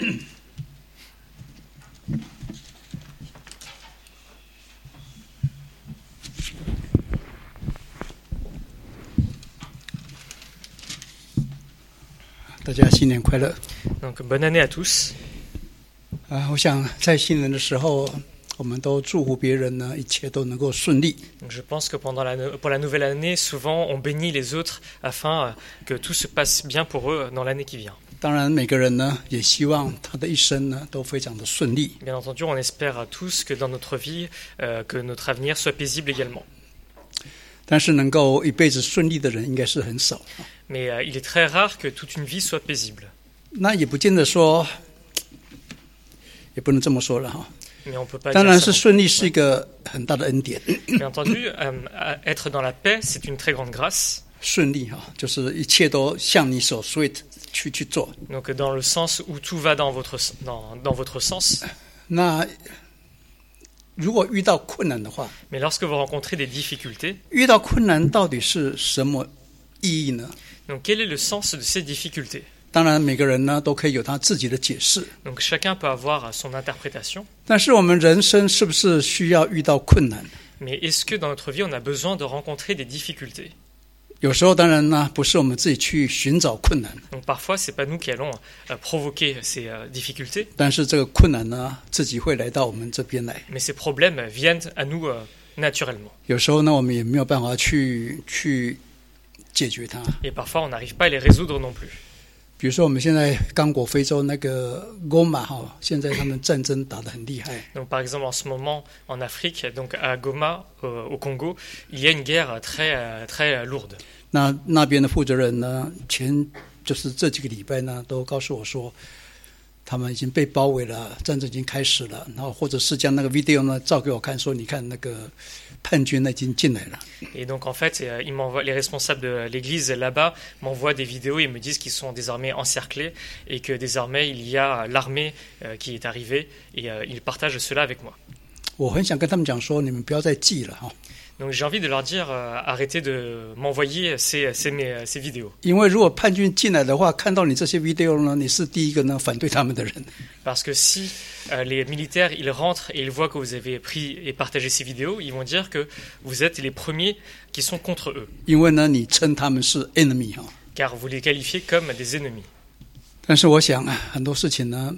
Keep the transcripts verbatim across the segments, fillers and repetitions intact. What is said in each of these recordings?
大家新年快乐。 Donc bonne année à tous. 啊，我想在新年的时候，我们都祝福别人呢，一切都能够顺利。 Donc je pense que pendant la, pour la nouvelle année, souvent on bénit les autres afin que tout se passe bien pour eux dans l'année qui vient. 当然，每个人呢也希望他的一生呢都非常的顺利。 Bien entendu, on espère à tous que dans notre vie, euh, que notre avenir soit paisible également. 但是能够一辈子顺利的人应该是很少。 Mais euh, il est très rare que toute une vie soit paisible. 那也不见得说，也不能这么说了哈。 Mais on peut pas 当 dire 然 ça 是 non 顺利是一个很大的恩典。 plus. Bien entendu, euh, être dans la paix, c'est une très grande grâce. 顺利哈，就是一切都向你所说去去做。 Donc dans le sens où tout va dans votre, dans, dans votre sens. 那如果遇到困难的话， Mais lorsque vous rencontrez des difficultés, 遇到困难到底是什么意义呢？ donc quel est le sens de ces difficultés? 当然，每个人呢都可以有他自己的解释。 Donc chacun peut avoir son interprétation. 但是我们人生是不是需要遇到困难？ Mais est-ce que dans notre vie, on a besoin de rencontrer des difficultés? 有时候当然呢，不是我们自己去寻找困难， Donc parfois, c'est pas nous qui allons euh, provoquer ces euh, difficultés, 但是这个困难呢，自己会来到我们这边来。 mais ces problèmes viennent à nous euh, naturellement. 有时候呢，我们也没有办法去去解决它。 Et parfois, on n'arrive pas à les résoudre non plus. 比如说，我们现在刚果非洲那个 Goma 哈，现在他们战争打得很厉害。 Donc par exemple, en ce moment, en Afrique, donc à Goma, euh, au Congo, il y a une guerre très, euh, très lourde. 那那边的负责人呢，前就是这几个礼拜呢，都告诉我说，他们已经被包围了，战争已经开始了。然后或者是将那个 video 呢照给我看，说你看那个叛军呢已经进来了。 Et donc en fait, euh, ils m'envoient, les responsables de l'église là-bas m'envoient des vidéos et me disent qu'ils sont désormais encerclés et que désormais il y a l'armée euh, qui est arrivée et euh, ils partagent cela avec moi. 我很想跟他们讲说，你们不要再记了哈， Donc j'ai envie de leur dire euh, arrêtez de m'envoyer ces, ces, mes- ces vidéos. 因为如果叛军进来的话，看到你这些 video 呢，你是第一个呢反对他们的人。 Parce que si euh, les militaires ils rentrent et ils voient que vous avez pris et partagé ces vidéos, ils vont dire que vous êtes les premiers qui sont contre eux, 因为呢，你称他们是 enemy 哈。 car vous les qualifiez comme des ennemis. 但是我想啊，很多事情呢，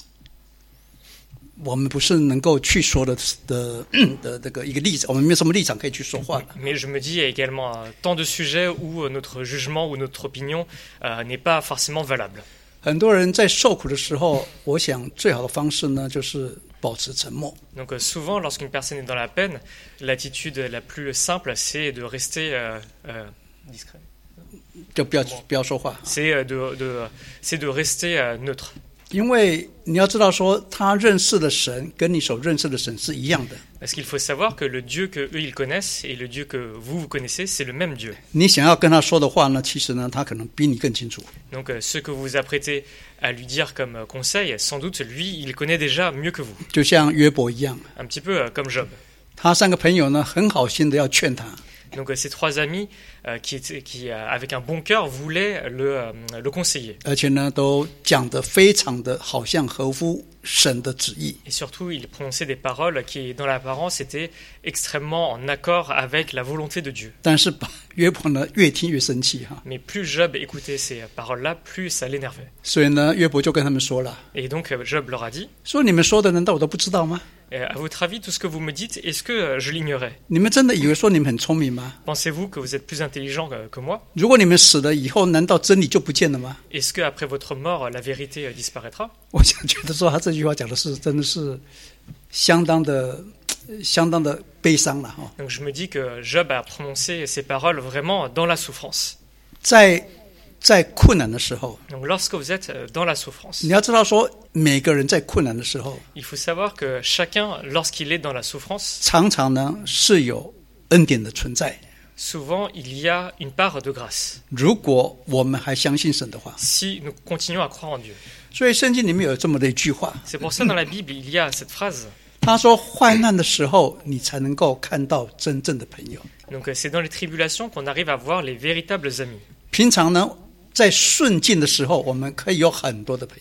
我们不是能够去说的的的这个一个例子，我们没有什么立场可以去说话的。 Mais je me dis, il y a également euh, tant de sujets où euh, notre jugement ou notre opinion euh, n'est pas forcément valable. 很多人在受苦的时候，我想最好的方式呢，就是保持沉默。 Donc euh, souvent, lorsqu'une personne est dans la peine, l'attitude la plus simple, c'est de rester euh, euh, discret. 就不要不要说话， C'est euh, de, de, c'est de rester euh, neutre. 因为你要知道说，他认识的神跟你所认识的神是一样的。 Parce qu'il faut savoir que le Dieu que eux ils connaissent et le Dieu que vous vous connaissez, c'est le même Dieu. 你想要跟他说的话呢，其实呢，他可能比你更清楚。 Donc euh, ce que vous vous apprêtez à lui dire comme euh, conseil, sans doute lui, il connaît déjà mieux que vous. 就像约伯一样， Un petit peu euh, comme Job. 他三个朋友呢，很好心的要劝他， Donc euh, ces trois amis euh, qui, étaient, qui euh, avec un bon cœur, voulaient le, euh, le conseiller. 而且呢，都讲得非常的好像合乎神的旨意。 Et surtout, il prononçait des paroles qui, dans l'apparence, étaient extrêmement en accord avec la volonté de Dieu. 但是约伯呢，越听越生气哈， Mais plus Job écoutait ces paroles-là, plus ça l'énervait. 所以呢，约伯就跟他们说了， Et donc euh, Job leur a dit, 说你们说的难道我都不知道吗？ euh, à votre avis, tout ce que vous me dites, est-ce que euh, je l'ignorais? 你们真的以为说你们很聪明吗？ Pensez-vous que vous êtes plus intelligent que, que moi? 如果你们死了以后，难道真理就不见了吗？ Est-ce qu'après votre mort, la vérité euh, disparaîtra? 我想觉得说他这句话讲的是真的是相当的、相当的悲伤了哈。 Donc je me dis que Job a prononcé ces paroles vraiment dans la souffrance. 在在困难的时候， Donc lorsque vous êtes euh, dans la souffrance, 你要知道说，每个人在困难的时候， il faut savoir que chacun, lorsqu'il est dans la souffrance, 常常呢是有恩典的存在。 souvent il y a une part de grâce, 如果我们还相信神的话， si nous continuons à croire en Dieu. 所以圣经里面有这么的一句话， C'est pour ça dans la Bible, il y a cette phrase. 他说：“患难的时候，你才能够看到真正的朋友。 Donc euh, c'est dans les tribulations qu'on arrive à voir les véritables amis. 平常呢，在顺境的时候，我们可以有很多的朋友。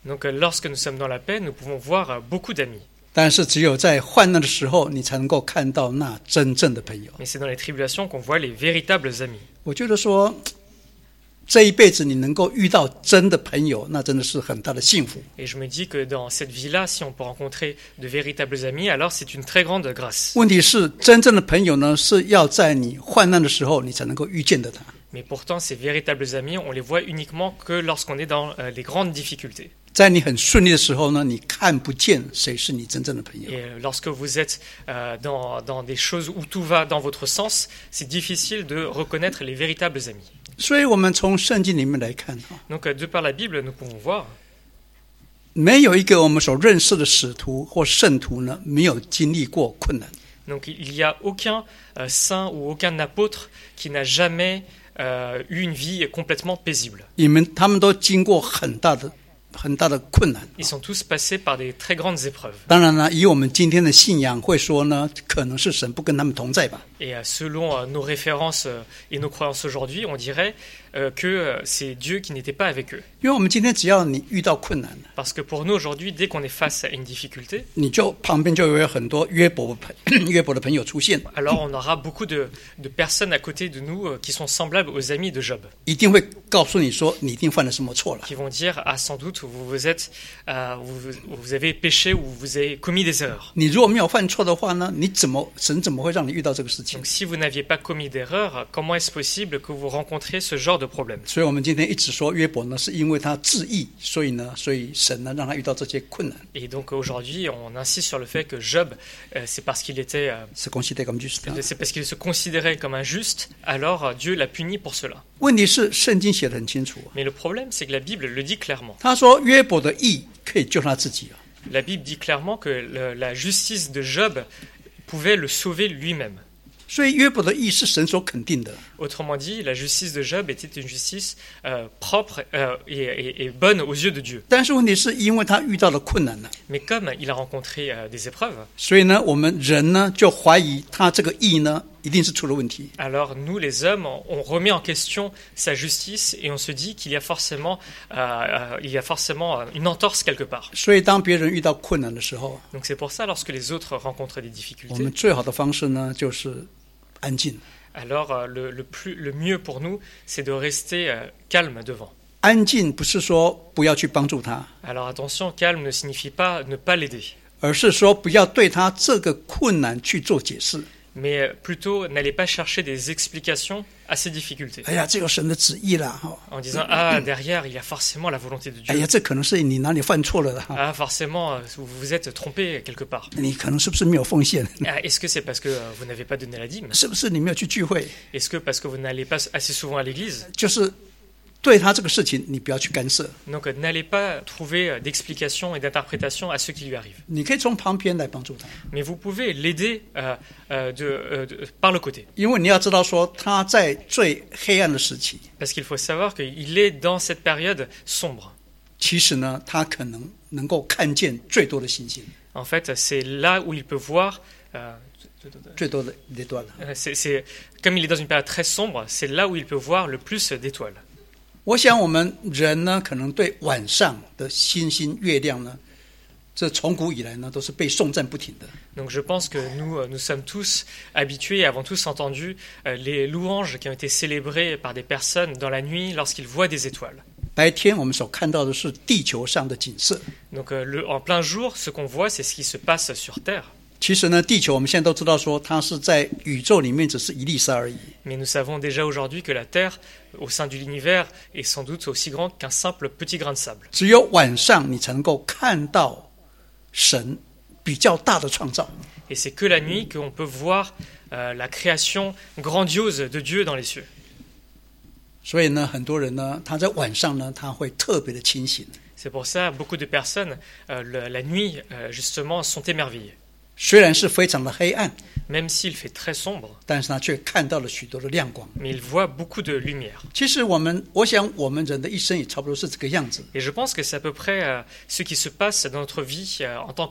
Donc euh, lorsque nous sommes dans la paix, nous pouvons voir euh, beaucoup d'amis. 但是只有在患难的时候，你才能够看到那真正的朋友。 Mais c'est dans les tribulations qu'on voit les véritables amis. 我觉得说，这一辈子你能够遇到真的朋友，那真的是很大的幸福。 Et je me dis que dans cette vie-là, si on peut rencontrer de véritables amis, alors c'est une très grande grâce. 问题是，真正的朋友呢，是要在你患难的时候，你才能够遇见的他。 Mais pourtant, ces véritables amis, on les voit uniquement que lorsqu'on est dans euh, les grandes difficultés. 在你很顺利的时候呢，你看不见谁是你真正的朋友。 Et euh, lorsque vous êtes euh, dans, dans des choses où tout va dans votre sens, c'est difficile de reconnaître les véritables amis. 所以我们从圣经里面来看哈， Donc, euh, de par la Bible, nous pouvons voir 没有一个我们所认识的使徒或圣徒呢，没有经历过困难。 Donc, il n'y a aucun euh, saint ou aucun apôtre qui n'a jamais euh, eu une vie complètement paisible. 你们他们都经过很大的、很大的困难。 Ils sont tous passés par des très grandes épreuves. 当然了，以我们今天的信仰会说呢，可能是神不跟他们同在吧。 Et euh, selon euh, nos références euh, et nos croyances aujourd'hui, on dirait euh, que euh, c'est Dieu qui n'était pas avec eux. 因为我们今天只要你遇到困难， Parce que pour nous aujourd'hui, dès qu'on est face à une difficulté, 你就旁边就会有很多约伯朋约伯的朋友出现， alors on aura beaucoup de, de personnes à côté de nous euh, qui sont semblables aux amis de Job, 一定会告诉你说你一定犯了什么错了。 qui vont dire ah sans doute vous vous êtes euh, vous, vous avez péché ou vous avez commis des erreurs. 你如果没有犯错的话呢，你怎么神怎么会让你遇到这个事情？ Donc si vous n'aviez pas commis d'erreur, comment est-ce possible que vous rencontriez ce genre de problème? 所以我们今天一直说约伯呢，是因为他自义，所以呢，所以神呢让他遇到这些困难。 Et donc aujourd'hui, on insiste sur le fait que Job, euh, c'est parce qu'il était euh, C'est considéré comme juste. c'est parce qu'il se considérait comme injuste, alors euh, Dieu l'a puni pour cela. 问题是圣经写得很清楚， Mais le problème, c'est que la Bible le dit clairement. 他说约伯的义可以救他自己啊。 La Bible dit clairement que le- la justice de Job pouvait le sauver lui-même. 所以约伯的义是神所肯定的。 Autrement dit, la justice de Job était une justice euh, propre euh, et, et- et bonne aux yeux de Dieu. 但是问题是因为他遇到了困难了， Mais comme il a rencontré euh, des épreuves, 所以呢，我们人呢就怀疑他这个义呢一定是出了问题。 alors nous les hommes, on remet en question sa justice et on se dit qu'il y a forcément, euh, euh, il y a forcément euh, une entorse quelque part. 所以当别人遇到困难的时候， Donc c'est pour ça, lorsque les autres rencontrent des 我 difficultés, 们最好的方式呢就是安静。 alors euh, le, le, plus, le mieux pour nous, c'est de rester euh, calme devant. 安静不是说不要去帮助他， Alors attention, calme ne signifie pas ne pas l'aider, 而是说不要对他这个困难去做解释。 mais plutôt n'allez pas chercher des explications à ces difficultés, 哎呀，这个神的旨意啦，哈！ en disant ah derrière il y a forcément la volonté de 哎 Dieu, 呀，这可能是你哪里犯错了哈？ ah forcément euh, vous vous êtes trompé quelque part, 你可能是不是没有奉献？ ah, est-ce que c'est parce que euh, vous n'avez pas donné la dîme, 是不是你没有去聚会？ est-ce que parce que vous n'allez pas assez souvent à l'église, 就是对他这个事情，你不要去干涉， donc euh, n'allez pas trouver euh, d'explications et d'interprétations à ce qui lui arrive, 你可以从旁边来帮助他， mais vous pouvez l'aider euh, euh, de, euh, de- par le côté, 因为你要知道说他在最黑暗的时期， parce qu'il faut savoir qu'il est dans cette période sombre. 其实呢，他可能能够看见最多的星星， En fait, c'est là où il peut voir. euh, 最多的那段了。 euh, c'est, c'est- comme il est dans une période très sombre, c'est là où il peut voir le plus d'étoiles. 我想我们人呢，可能对晚上的星星、月亮呢，这从古以来呢，都是被颂赞不停的。 Donc je pense que nous, euh, nous sommes tous habitués et avons tous entendu euh, les louanges qui ont été célébrées par des personnes dans la nuit lorsqu'ils voient des étoiles. 白天我们所看到的是地球上的景色， Donc euh, le- en plein jour, ce qu'on voit, c'est ce qui se passe sur Terre. 其实呢，地球我们现在都知道说，它是在宇宙里面只是一粒沙而已。 Mais nous savons déjà aujourd'hui que la Terre, au sein de l'univers, est sans doute aussi grande qu'un simple petit grain de sable. 只有晚上你才能够看到神比较大的创造。 Et c'est que la nuit qu'on peut voir euh, la création grandiose de Dieu dans les cieux. 所以呢，很多人呢，他在晚上呢，他会特别的清醒。 C'est pour ça beaucoup de personnes, euh, le- la nuit, euh, justement, sont émerveillées. 虽然是非常的黑暗， Même s'il fait très sombre, 但是他却看到了许多的亮光。 mais ils voient beaucoup de lumière. 其实我们，我想我们人的一生也差不多是这个样子。 Et je pense que c'est à peu près euh, ce qui se passe dans notre vie euh, en tant qu'homme.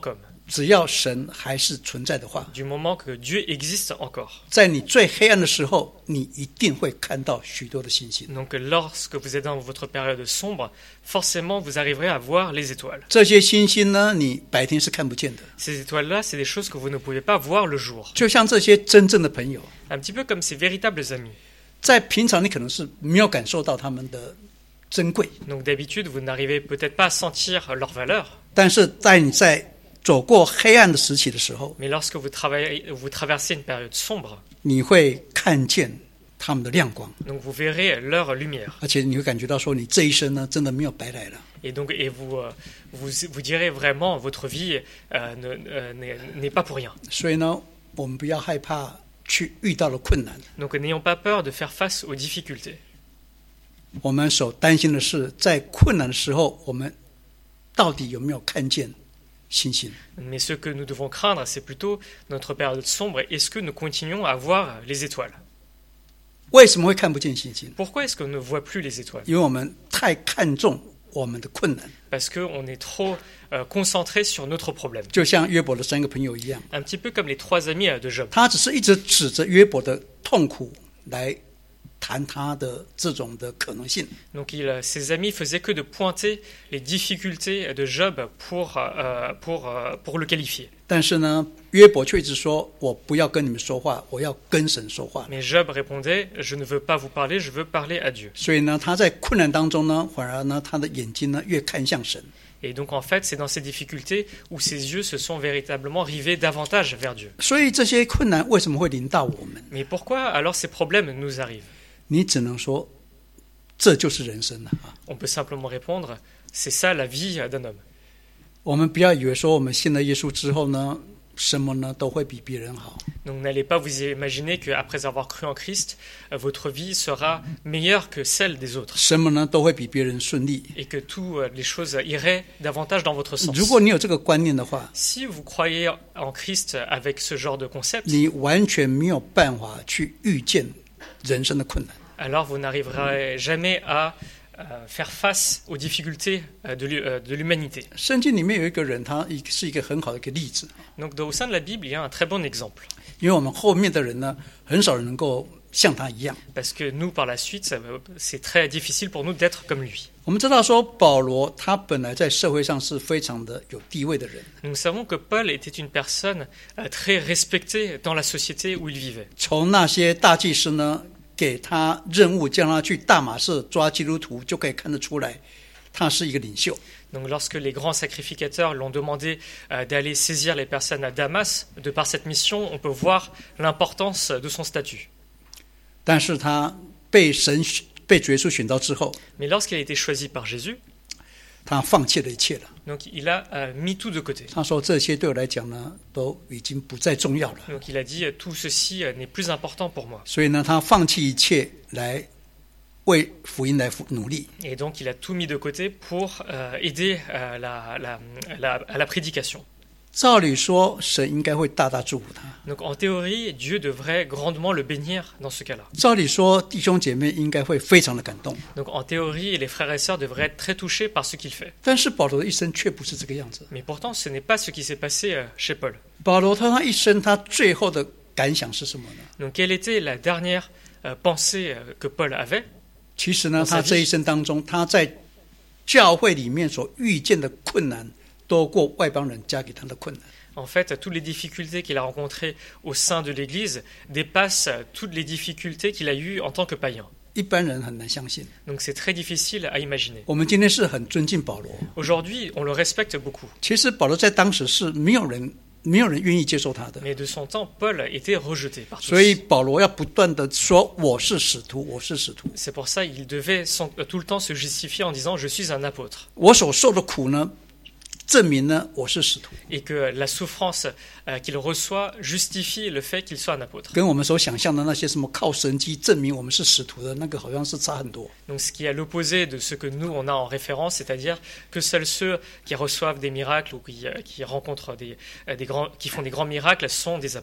只要神还是存在的话， Du moment que Dieu existe encore. 在你最黑暗的时候，你一定会看到许多的星星。 Donc lorsque vous êtes dans votre période sombre, forcément vous arriverez à voir les étoiles. 这些星星呢，你白天是看不见的。 Ces étoiles-là, c'est des choses que vous ne pouvez pas voir le jour. 就像这些真正的朋友， Un petit peu comme ces véritables amis. 在平常你可能是没有感受到他们的珍贵， Donc d'habitude, vous n'arrivez peut-être pas à sentir leur valeur, 但是在你在走过黑暗的时期的时候， mais lorsque vous, travaillez, vous traversez une période sombre, 你会看见他们的亮光， donc vous verrez leur lumière. 而且你会感觉到说，你这一生呢，真的没有白来了。 Et donc, et vous, euh, vous, vous direz vraiment, votre vie euh, ne, euh, n'est, n'est pas pour rien. 所以呢，我们不要害怕去遇到了困难， Donc n'ayons pas peur de faire face aux difficultés. 我们所担心的是，在困难的时候，我们到底有没有看见星星？ Mais ce que nous devons craindre, c'est plutôt notre période sombre. Est-ce que nous continuons à voir les étoiles? 为什么会看不见星星？ Pourquoi est-ce qu'on ne voit plus les étoiles? 因为我们太看重我们的困难， Parce qu'on est trop euh, concentré sur notre problème. 就像约伯的三个朋友一样， Un petit peu comme les trois amis euh, de Job. 他只是一直指着约伯的痛苦来谈他的这种的可能性。 Donc il, euh, ses amis faisaient que de pointer les difficultés de Job pour, euh, pour, euh, pour le qualifier. 但是呢，约伯却一直说：“我不要跟你们说话，我要跟神说话。 Mais Job répondait, je ne veux pas vous parler, je veux parler à Dieu. ” 所以呢，他在困难当中呢，反而呢，他的眼睛呢越看向神。 Et donc en fait, c'est dans ces difficultés où ses yeux se sont véritablement rivés davantage vers Dieu. 所以这些困难为什么会临到我们？ Mais pourquoi alors ces problèmes nous arrivent? 你只能说，这就是人生了啊！ On peut simplement répondre, c'est ça la vie d'un homme. 我们不要以为说我们信了耶稣之后呢，什么呢都会比别人好。 Donc n'allez pas vous imaginer qu'après avoir cru en Christ, euh, votre vie sera meilleure que celle des autres 什么呢都会比别人顺利。 et que toutes euh, les choses iraient davantage dans votre sens. 如果你有这个观念的话， Si vous croyez en Christ avec ce genre de concept, 你完全没有办法去预见人生的困难。 alors vous n'arriverez jamais à euh, faire face aux difficultés euh, de l'hu- euh, de l'humanité. 圣经里面有一个人，他一是一个很好的一个例子， Donc dans- au sein de la Bible, il y a un très bon exemple. 因为我们后面的人呢，很少人能够像他一样。 Parce que nous, par la suite, ça va- c'est très difficile pour nous d'être comme lui. 我们知道说，保罗他本来在社会上是非常的有地位的人， Nous savons que Paul était une personne euh, très respectée dans la société où il vivait. 从那些大祭司呢给他任务，叫他去大马士抓基督徒，就可以看得出来，他是一个领袖。 Donc lorsque les grands sacrificateurs l'ont demandé euh, d'aller saisir les personnes à Damas, de par cette mission, on peut voir l'importance de son statut. 但是他被神被主耶稣选召之后， Mais lorsqu'il a été choisi par Jésus, 他放弃了一切了。 donc il a euh, mis tout de côté. 他说：“这些对我来讲呢，都已经不再重要了。 Donc il a dit, tout ceci euh, n'est plus important pour moi. ” 所以呢，他放弃一切来为福音来努力。 Et donc il a tout mis de côté pour euh, aider euh, la, la, la, à la prédication. 照理说，神应该会大大祝福他。 Donc en théorie, Dieu devrait grandement le bénir dans ce cas-là. 照理说，弟兄姐妹应该会非常的感动。 Donc en théorie, les frères et sœurs devraient être très touchés par ce qu'il fait. 但是保罗的一生却不是这个样子。 Mais pourtant, ce n'est pas ce qui s'est passé euh, chez Paul. 保罗他他一生他最后的感想是什么呢？ Donc quelle était la dernière euh, pensée euh, que Paul avait? 其实呢， dans sa 他 vie 这一生当中，他在教会里面所遇见的困难，多过外邦人加给他的困难。 En fait, toutes les difficultés qu'il a rencontrées au sein de l'Église dépassent toutes les difficultés qu'il a eues en tant que païen. 一般人很难相信。 Donc c'est très difficile à imaginer. 我们今天是很尊敬保罗， Aujourd'hui, on le respecte beaucoup. 其实保罗在当时是没有人没有人愿意接受他的， Mais de son temps, Paul était rejeté par tous. 所以保罗要不断的说我是使徒，我是使徒， C'est pour ça qu'il devait sans- tout le temps se justifier en disant « je suis un apôtre ». 我所受的苦呢，证明呢我是使徒， Et que la souffrance euh, qu'il reçoit justifie le fait qu'il soit un apôtre. 跟我们所想象的那些什么靠神迹证明我们是使徒的那个好像是差很多。 Donc ce qui est à l'opposé de ce que nous on a en référence, c'est-à-dire que seuls ceux qui reçoivent des miracles ou qui, euh, qui rencontrent des, euh, des grands, qui font des grands miracles sont des apôtres.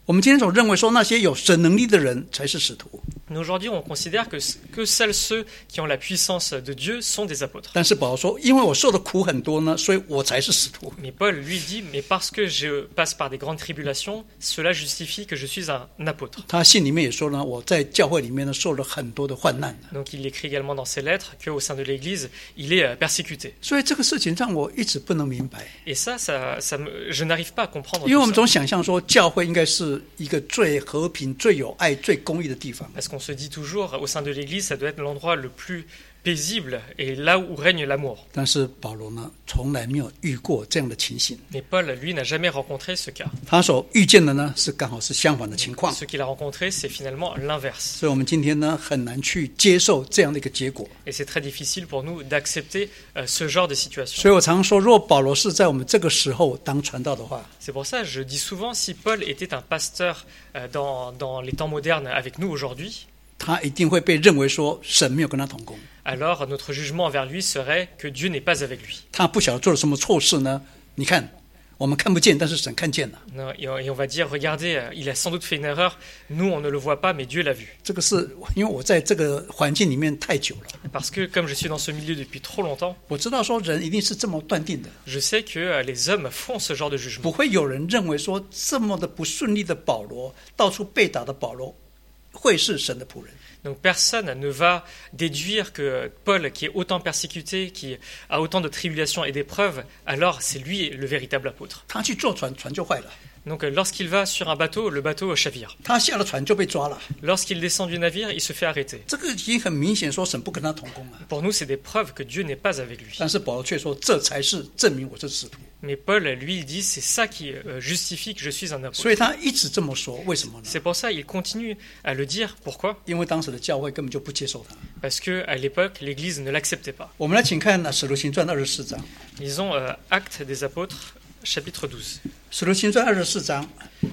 我们今天总认为说那些有神能力的人才是使徒， Mais aujourd'hui, on considère que, que seuls ceux qui ont la puissance de Dieu sont des apôtres. 但是保罗说，因为我受的苦很多呢，所以我才是使徒。 Mais Paul lui dit, mais parce que je passe par des grandes tribulations, cela justifie que je suis un apôtre. 他信里面也说呢，我在教会里面呢受了很多的患难。 Donc il écrit également dans ses lettres qu'au sein de l'Église, il est persécuté. 所以这个事情让我一直不能明白， Et ça, ça, ça me, je n'arrive pas à comprendre 因为我 tout 们 ça. 总想象说教会应该是一个最和平、最有爱、最公义的地方。 Parce qu'on se dit toujours, au sein de l'Église, ça doit être l'endroit le plus paisible et là où règne l'amour. 但是保罗呢，从来没有遇过这样的情形。 Mais Paul, lui, n'a jamais rencontré ce cas. 他所遇见的呢，是刚好是相反的情况。 Ce qu'il a rencontré, c'est finalement l'inverse. 所以我们今天呢，很难去接受这样的一个结果。 Et c'est très difficile pour nous d'accepter euh, ce genre de situation. 所以我常说，如果保罗是在我们这个时候当传道的话， C'est pour ça que je dis souvent, si Paul était un pasteur euh, dans, dans les temps modernes avec nous aujourd'hui, 他一定会被认为说神没有跟他同工， alors notre jugement envers lui serait que Dieu n'est pas avec lui. 他不晓得做了什么错事呢？你看，我们看不见，但是神看见了。 Non, Et on et on va dire, regardez, euh, il a sans doute fait une erreur, nous on ne le voit pas, mais Dieu l'a vu. 这个是因为我在这个环境里面太久了， Parce que comme je suis dans ce milieu depuis trop longtemps, 我知道说人一定是这么断定的， je sais que euh, les hommes font ce genre de 不 jugement. 会有人认为说这么的不顺利的保罗，到处被打的保罗，会是神的仆人。 Donc personne ne va déduire que Paul, qui est autant persécuté, qui a autant de tribulations et d'épreuves, alors c'est lui le véritable apôtre. 他去坐船，船就坏了； Donc euh, lorsqu'il va sur un bateau, le bateau chavire. 他下了船就被抓了。 Lorsqu'il descend du navire, il se fait arrêter. 这个已经很明显说神不跟他同工了。 Pour nous, c'est des preuves que Dieu n'est pas avec lui. 但是保罗却说，这才是证明我是使徒。 Mais Paul, lui, il dit, c'est ça qui euh, justifie que je suis un apôtre. 所以他一直这么说，为什么呢？ C'est pour ça qu'il continue à le dire. Pourquoi? 因为当时的教会根本就不接受他。 Parce que à l'époque, l'Église ne l'acceptait pas. 我们来请看《使徒行传》二十四章，《 Lisons euh, Actes des Apôtres, chapitre douze. 使徒行传》二十四章，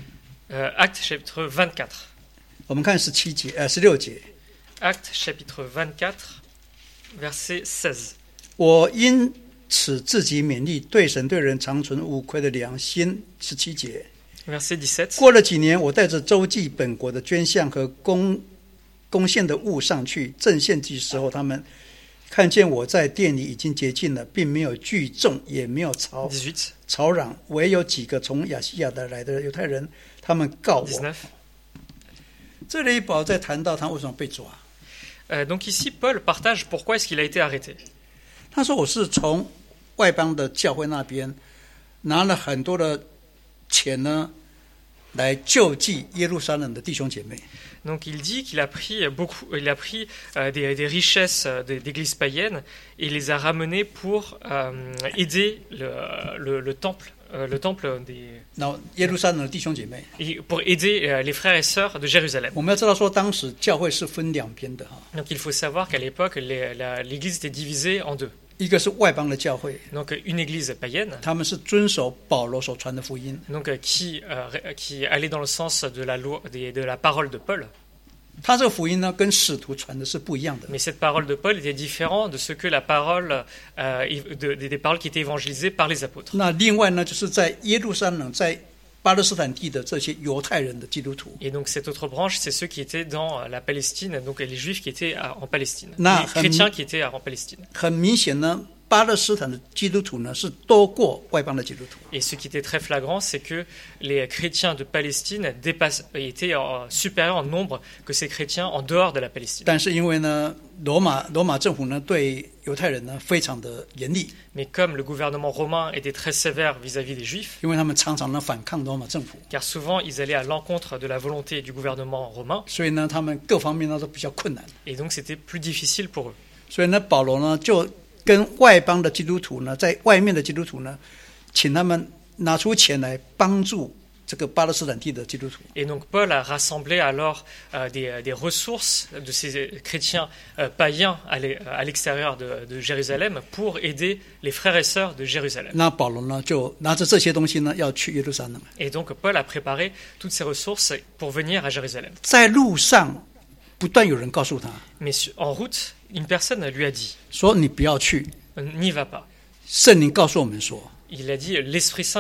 Euh, Actes, chapitre vingt-quatre. 我们看十七节，呃，十六节。 Actes, chapitre vingt-quatre, verset seize. 我因此自己勉励，对神对人长存无愧的良心。十七节。 Verset dix-sept. 过了几年，我带着周济本国的捐项和贡贡献的物上去，正献祭时候，他们看见我在店里已经洁净了，并没有聚众，也没有吵 dix-huit. 吵嚷，唯有几个从亚细亚的来的犹太人，他们告我。 dix-neuf. 这里保罗在谈到他为什么被抓， Euh, donc ici, Paul partage pourquoi est-ce qu'il a été arrêté. 他说我是从外邦的教会那边拿了很多的钱呢，来救济耶路撒冷的弟兄姐妹。 Donc il dit qu'il a pris beaucoup, il a pris euh, des, des richesses euh, des- d'églises païennes et les a ramenées pour euh, aider le, le, le temple, euh, le temple des, 然后耶路撒冷的弟兄姐妹， et pour aider euh, les frères et sœurs de Jérusalem. 我们要知道说，当时教会是分两边的哈， Donc il faut savoir qu'à l'époque, les- la- l'Église était divisée en deux. 一个是外邦的教会， Donc une Église païenne, 他们是遵守保罗所传的福音， donc euh, qui, euh, ré- qui allait dans le sens de la loi, des- de la parole de Paul. 他这个福音呢，跟使徒传的是不一样的。 Mais cette parole de Paul était différente de ce que la parole, euh, év- de- des des paroles qui étaient évangélisées par les apôtres. 那另外呢，就是在耶路撒冷，在巴勒斯坦地的这些犹太人的基督徒， Et donc cette autre branche, c'est ceux qui étaient dans la Palestine, donc les Juifs qui étaient à- en Palestine, Na- les chrétiens qui étaient à- en Palestine. 很明显呢，巴勒斯坦的基督徒呢是多过外邦的基督徒。 Et ce qui était très flagrant, c'est que les chrétiens de Palestine dépassent, étaient en- supérieurs en nombre que ces chrétiens en dehors de la Palestine. 但是因为呢，罗马罗马政府呢对犹太人呢非常的严厉， Mais comme le gouvernement romain était très sévère vis-à-vis des Juifs, 因为他们常常呢反抗罗马政府， car souvent ils allaient à l'encontre de la volonté du gouvernement romain, 所以呢他们各方面呢都比较困难。 et donc c'était plus difficile pour eux. 所以呢，保罗呢就跟外邦的基督徒呢，在外面的基督徒呢，请他们拿出钱来帮助这个巴勒斯坦地的基督徒。 Et donc Paul a rassemblé alors euh, des, des ressources de ces chrétiens euh, païens à l'e- à l'extérieur de, de Jérusalem pour aider les frères et sœurs de Jérusalem. 那保罗呢就拿着这些东西呢要去耶路撒冷， Et donc Paul a préparé toutes ces ressources pour venir à Jérusalem. 在路上不断有人告诉他 Mais su- en route, une personne lui a dit, 说：“你不要去。 n'y va pas. ” 圣灵告诉我们说 Il a dit, l'Esprit Saint nous a dit :“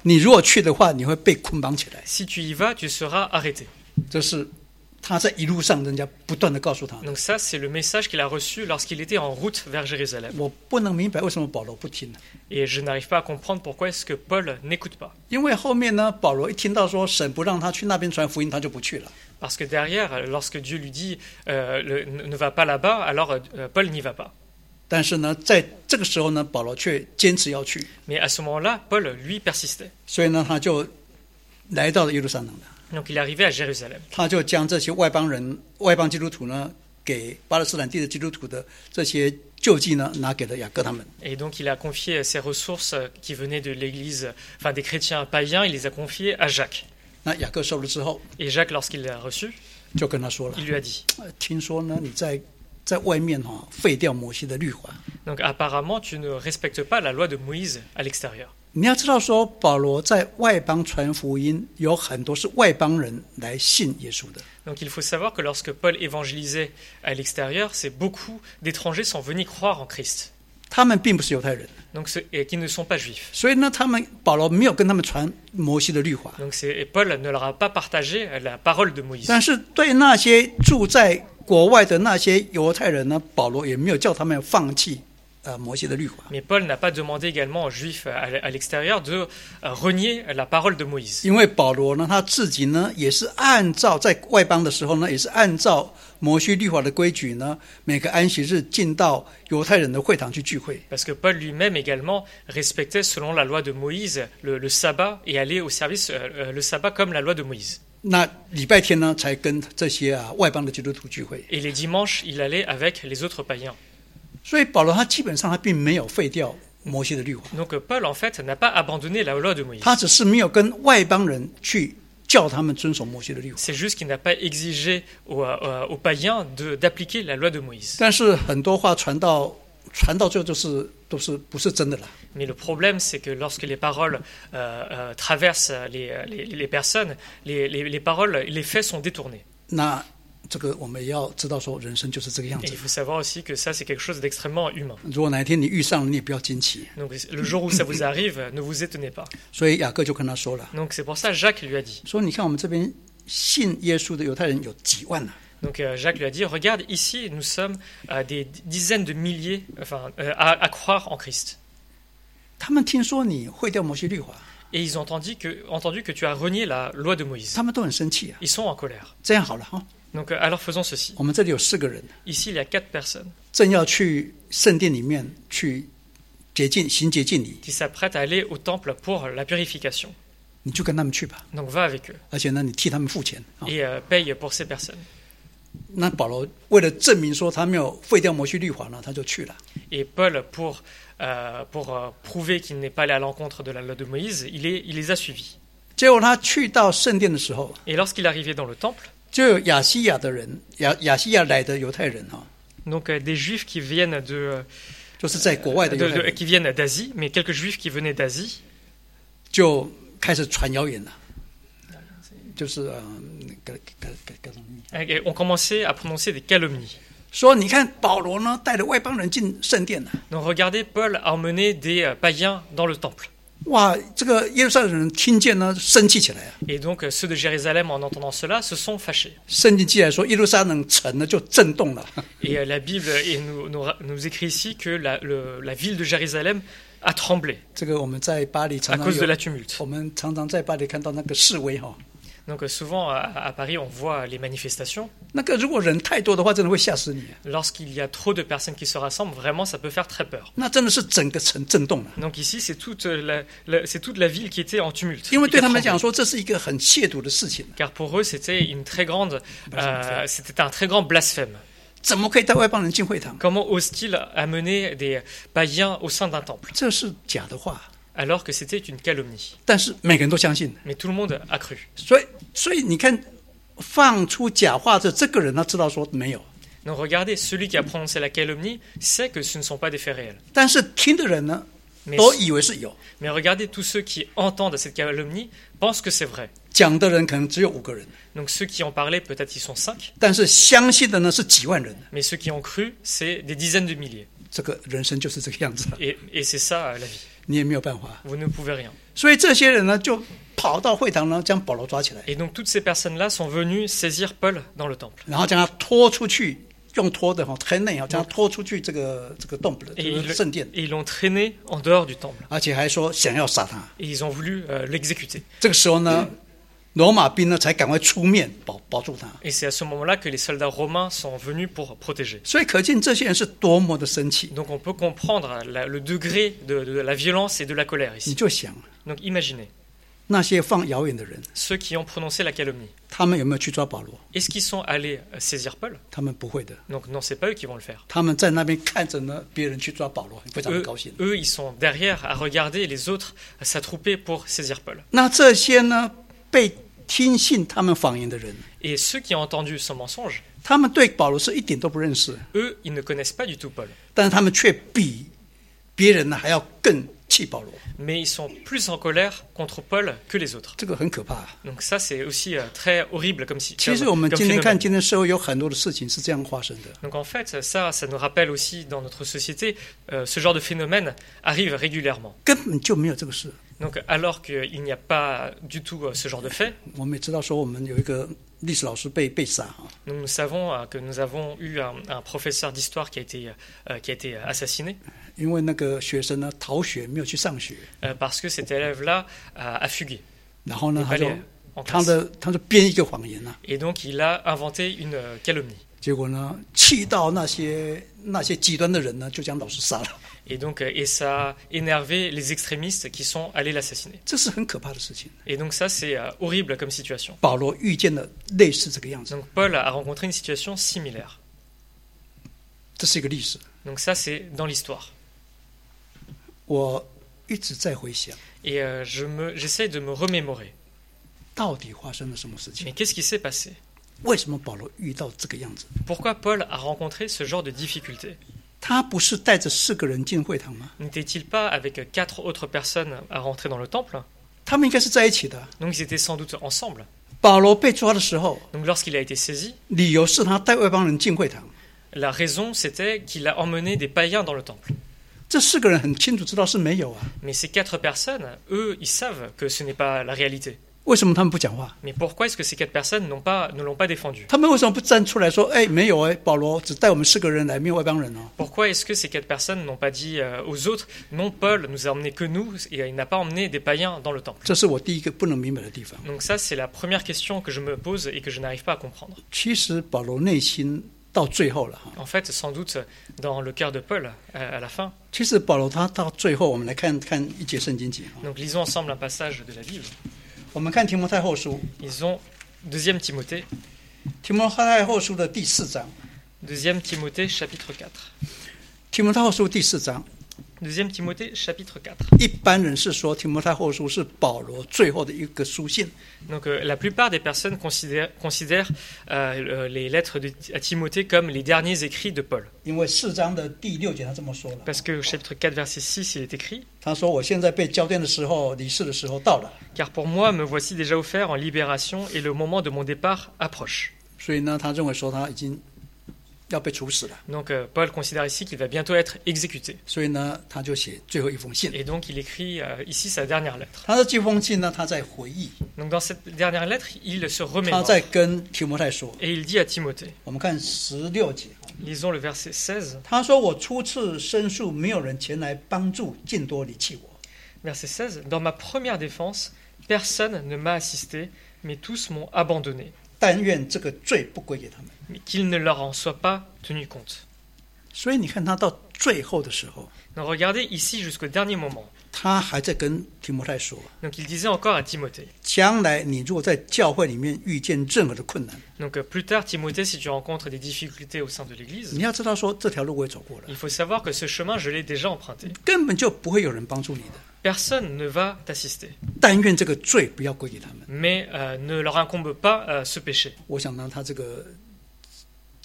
你如果去的话，你会被捆绑起来。 Si tu y vas, tu seras arrêté. 这是他在一路上人家不断的告诉他的。 Donc ça, c'est le message qu'il a reçu lorsqu'il était en route vers Jérusalem. 我不能明白为什么保罗不听呢？ Et je n'arrive pas à comprendre pourquoi est-ce que Paul n'écoute pas. 因为后面呢，保罗一听到说神不让他去那边传福音，他就不去了。 Parce que derrière, lorsque Dieu lui dit euh, le, ne va pas là-bas, alors euh, Paul n'y va pas. 但是呢，在这个时候呢，保罗却坚持要去， Mais à ce moment-là, Paul, lui, persistait. 所以呢，他就来到了耶路撒冷了。 Donc il est arrivé à Jérusalem. 他就将这些外邦人、外邦基督徒呢，给巴勒斯坦地的基督徒的这些救济呢，拿给了雅各他们。 Et donc il a confié ses ressources qui venaient de l'église, enfin des chrétiens païens, il les a confiées à Jacques. 那雅各收了之后， Et Jacques, lorsqu'il l'a reçu, 就跟他说了 il：“ lui a dit, 呃听说呢，你在在外面哈、哦、废掉摩西的律法。 donc apparemment tu ne respectes pas la loi de Moïse à l'extérieur. » 你要知道说，保罗在外邦传福音，有很多是外邦人来信耶稣的。 Donc il faut savoir que lorsque Paul évangélisait à l'extérieur, c'est beaucoup d'étrangers sont venus croire en Christ. 他们并不是犹太人， Donc ce- et qui ne sont pas juifs. 所以呢，他们保罗没有跟他们传摩西的律法。 Donc c'est, et Paul ne leur a pas partagé la parole de Moïse. 但是对那些住在国外的那些犹太人呢，保罗也没有叫他们放弃呃摩西的律法。 Mais Paul n'a pas demandé également aux juifs à, à l'extérieur de euh, renier la parole de Moïse. 因为保罗呢，他自己呢也是按照在外邦的时候呢，也是按照摩西律法的规矩呢，每个安息日进到犹太人的会堂去聚会。 Parce que Paul lui-même également respectait selon la loi de Moïse le, le sabbat et allait au service euh, le sabbat comme la loi de Moïse. 那礼拜天呢，才跟这些啊外邦的基督徒聚会。 Et les dimanches, il allait avec les autres païens. 所以保罗他基本上他并没有废掉摩西的律法， Donc Paul, en fait, n'a pas abandonné la loi de Moïse. 他只是没有跟外邦人去叫他们遵守摩西的律法。 C'est juste qu'il n'a pas exigé aux, euh, aux païens de, d'appliquer la loi de Moïse. 但是很多话传到传到最后都是都是不是真的了。 Mais le problème, c'est que lorsque les paroles euh, euh, traversent les, les, les personnes, les, les, les paroles, les faits sont détournés. 那这个我们也要知道说，人生就是这个样 Et 子 il。faut savoir aussi que ça, c'est quelque chose d'extrêmement humain. 如果哪一天你遇上了，你也不要惊奇。 Donc le jour où ça vous arrive, ne vous étonnez pas. 所以雅各就跟他说了， Donc c'est pour ça Jacques lui a dit. 说你看我们这边信耶稣的犹太人有几万呢、 Donc euh, Jacques lui a dit, regarde ici, nous sommes euh, des dizaines de milliers, enfin, euh, à, à croire en Christ. 他们听说你会掉摩西律法， Et ils ont entendu que, entendu que tu as renié la loi de Moïse. 他们都很生气啊。 Ils sont en colère. 这样好了哈， Donc euh, alors faisons ceci. 我们这里有四个人， Ici, il y a quatre personnes 正要去圣殿里面去洁净行洁净礼， qui s'apprêtent à aller au temple pour la purification. 你就跟他们去吧。 Donc va avec eux 而且呢，你替他们付钱啊。 et euh, paye pour ces personnes. 那保罗为了证明说他没有废掉摩西律法呢，他就去了。 Et Paul, pour, euh, pour euh, prouver qu'il n'est pas allé à l'encontre de la loi de Moïse, il, est, il les a suivis. 结果他去到圣殿的时候， Et lorsqu'il est arrivé dans le temple, 就有亚西亚的人，亚亚西亚来的犹太人啊， donc euh, des juifs qui viennent de, 就是在国外的 de- 犹太 de- 人， qui viennent d'Asie, mais quelques juifs qui venaient d'Asie, 就开始传谣言了，就是呃，各各各各种 et ont commencé à prononcer des calomnies. 说，你看保罗呢带着外邦人进圣殿了， Donc regardez, Paul a emmené des euh, païens dans le temple. 哇，这个耶路撒冷人听见呢，生气起来啊。 Et donc euh, ceux de Jérusalem, en entendant cela, se sont fâchés. 圣经记载说，耶路撒冷城呢就震动了， Et euh, la Bible et nous, nous, nous écrit ici que la, le- la ville de Jérusalem a tremblé 这个我们在巴黎 à 常常 cause de 有， la tumulte. 我们常常在巴黎看到那个示威哈， Donc euh, souvent à, à Paris, on voit les manifestations. 那个如果人太多的话，真的会吓死你啊。 Lorsqu'il y a trop de personnes qui se rassemblent, vraiment, ça peut faire très peur. 那真的是整个城震动了， Donc ici, c'est toute la, la- c'est toute la ville qui était en tumulte. 因为 et 对 qui a 他们来 tremblé. 讲说，这是一个很亵渎的事情， Car pour eux, c'était une très grande, euh, c'était un très grand blasphème. 怎么可以带外邦人进会堂？ Comment ose-t-il amener des païens au sein d'un temple 这是假的话， alors que c'était une calomnie? 但是每个人都相信， Mais tout le monde a cru. 所以所以你看，放出假话的这个人，他知道说没有， Donc regardez, celui qui a prononcé la calomnie sait que ce ne sont pas des faits réels. 但是听的人呢， Mais, 都以为是有， mais regardez, tous ceux qui entendent cette calomnie pensent que c'est vrai. 讲的人可能只有五个人， Donc ceux qui en parlaient, peut-être ils sont cinq, 但是相信的呢是几万人。 mais ceux qui ont cru, c'est des dizaines de milliers. 这个人生就是这个样子了， Et, et c'est ça euh, la vie. 你也没有办法。 Vous ne pouvez rien. 所以这些人呢，就跑到会堂呢，将保罗抓起来， Et donc toutes ces personnes-là sont venues saisir Paul dans le temple. 然后将他拖出去，用拖的哈，推内哈，将他拖出去这个这个 temple 这 Et 个 ils, 圣殿， et ils l'ont traîné en dehors du temple. 而且还说想要杀他。 Et ils ont voulu euh, l'exécuter. 这个时候呢，罗马兵呢才赶快出面保保住他。 Et c'est à ce moment-là que les soldats romains sont venus pour protéger. 所以可见这些人是多么的生气。 Donc on peut comprendre la- le degré de, de la violence et de la colère 你 ici. 就想 Donc imaginez, 那些放谣言的人， ceux qui ont prononcé la calomnie, 他们有没有去抓保罗？ est-ce qu'ils sont allés euh, saisir Paul? 他们不会的， Donc non, c'est pas eux qui vont le faire. 他们在那边看着呢，别人去抓保罗，非常的 Eux, 高兴。 eux, ils sont derrière à regarder les autres s'attrouper pour saisir Paul. 那这些呢，被听信他们谎言的人， Et ceux qui ont entendu ce mensonge, 他们对保罗是一点都不认识， eux, ils ne connaissent pas du tout Paul. 但是他们却比别人呢还要更气保罗， Mais ils sont plus en colère contre Paul que les autres. 这个很可怕。 Donc ça, c'est aussi euh, très horrible comme, si, 其 comme, 实我们 comme 今天看 phénomène. 今天社会有很多的事情是这样发生的。 Donc en fait, ça, ça nous rappelle aussi dans notre société, euh, ce genre de phénomène arrive régulièrement. 根本就没有这个事。 Donc alors qu'il n'y a pas du tout euh, ce genre de fait, 我们也知道说，我们有一个历史老师被被杀啊， nous, nous savons euh, que nous avons eu un, un professeur d'histoire qui a été, euh, qui a été assassiné 因为那个学生呢逃学没有去上学， euh, parce que cet élève-là a, a fugué. 然后 Il 呢 n'est 他 pas 就 allé en 他 classe. 的他就编一个谎言啊， Et donc il a inventé une euh, calomnie. 结果呢气到那些那些极端的人呢就将老师杀了， Et donc euh, et ça a énervé les extrémistes qui sont allés l'assassiner. 这是很可怕的事情。 Et donc ça, c'est euh, horrible comme situation. 保罗遇见了类似这个样子， Donc Paul a rencontré une situation similaire. 这是一个历史。 Donc ça, c'est dans l'histoire. 我一直在回想， Et euh, je me, j'essaie de me remémorer. 到底发生了什么事情？ Mais qu'est-ce qui s'est passé? 为什么保罗遇到这个样子？ Pourquoi Paul a rencontré ce genre de difficultés? 他不是带着四个人进会堂吗？ N'était-il pas avec quatre autres personnes à rentrer dans le temple? 他们应该是在一起的。 Donc ils étaient sans doute ensemble. 保罗被抓的时候， Donc lorsqu'il a été saisi, 理由是他带外邦人进会堂。 la raison c'était qu'il a emmené des païens dans le temple. 这四个人很清楚知道是没有啊， Mais ces quatre personnes, eux, ils savent que ce n'est pas la réalité. 为什么他们不讲话？ Mais pourquoi est-ce que ces quatre personnes n'ont pas, ne l'ont pas défendu? 他们为什么不站出来说：“哎，没有哎，保罗只带我们四个人来，没有外邦人哦。 Pourquoi est-ce que ces quatre personnes n'ont pas dit euh, aux autres, non, Paul nous a emmené que nous et il n'a pas emmené des païens dans le temple ?» 这是我第一个不能明白的地方。 Donc ça, c'est la première question que je me pose et que je n'arrive pas à comprendre. 其实保罗内心到最后了哈， En fait, sans doute, dans le cœur de Paul, à, à la fin, 其实保罗他到最后，我们来看看一节圣经节哈。 donc lisons ensemble un passage de la Bible. 我们看提摩太后书， Lisons deuxième Timothée, 提摩太后书的第四章， deuxième Timothée chapitre quatre. 提摩太后书第四章， deuxième Timothée chapitre quatre. 一般人是说提摩太后书是保罗最后的一个书信， Donc euh, la plupart des personnes considèrent, considèrent euh, les lettres de, à Timothée comme les derniers écrits de Paul. 因为四章的第六节他这么说了， Parce que au chapitre quatre, verset six, il est écrit: 他说：“我现在被交奠的时候，离世的时候到了。 Car pour moi, me voici déjà offert en libération et le moment de mon départ approche. » ” 所以呢，他认为说他已经要被处死了， Donc euh, Paul considère ici qu'il va bientôt être exécuté. 所以呢，他就写最后一封信。 Et donc il écrit euh, ici sa dernière lettre. 他的这封信呢，他在回忆， Donc dans cette dernière lettre, il se 他 remémore 在跟提摩太说。 et il dit à Timothée, 我们看十六节， lisons le verset seize, 他说：“我初次申诉，没有人前来帮助，尽多离弃我。 verset seize, dans ma première défense, personne ne m'a assisté, mais tous m'ont abandonné, 但愿这个罪不归给他们。” mais qu'il ne leur en soit pas tenu compte. 所以你看，他到最后的时候， Donc regardez ici jusqu'au dernier moment. 他还在跟提摩太说 Donc il disait encore à Timothée.：“ 将来你如果在教会里面遇见任何的困难， Donc euh, plus tard, Timothée, si tu rencontres des difficultés au sein de l'Église, 你要知道说这条路我也走过了， il faut savoir que ce chemin, je l'ai déjà emprunté. 根本就不会有人帮助你的。 Personne ne va t'assister, 但愿这个罪不要归给他们。” mais euh, ne leur incombe pas euh, ce péché. 我想呢，他这个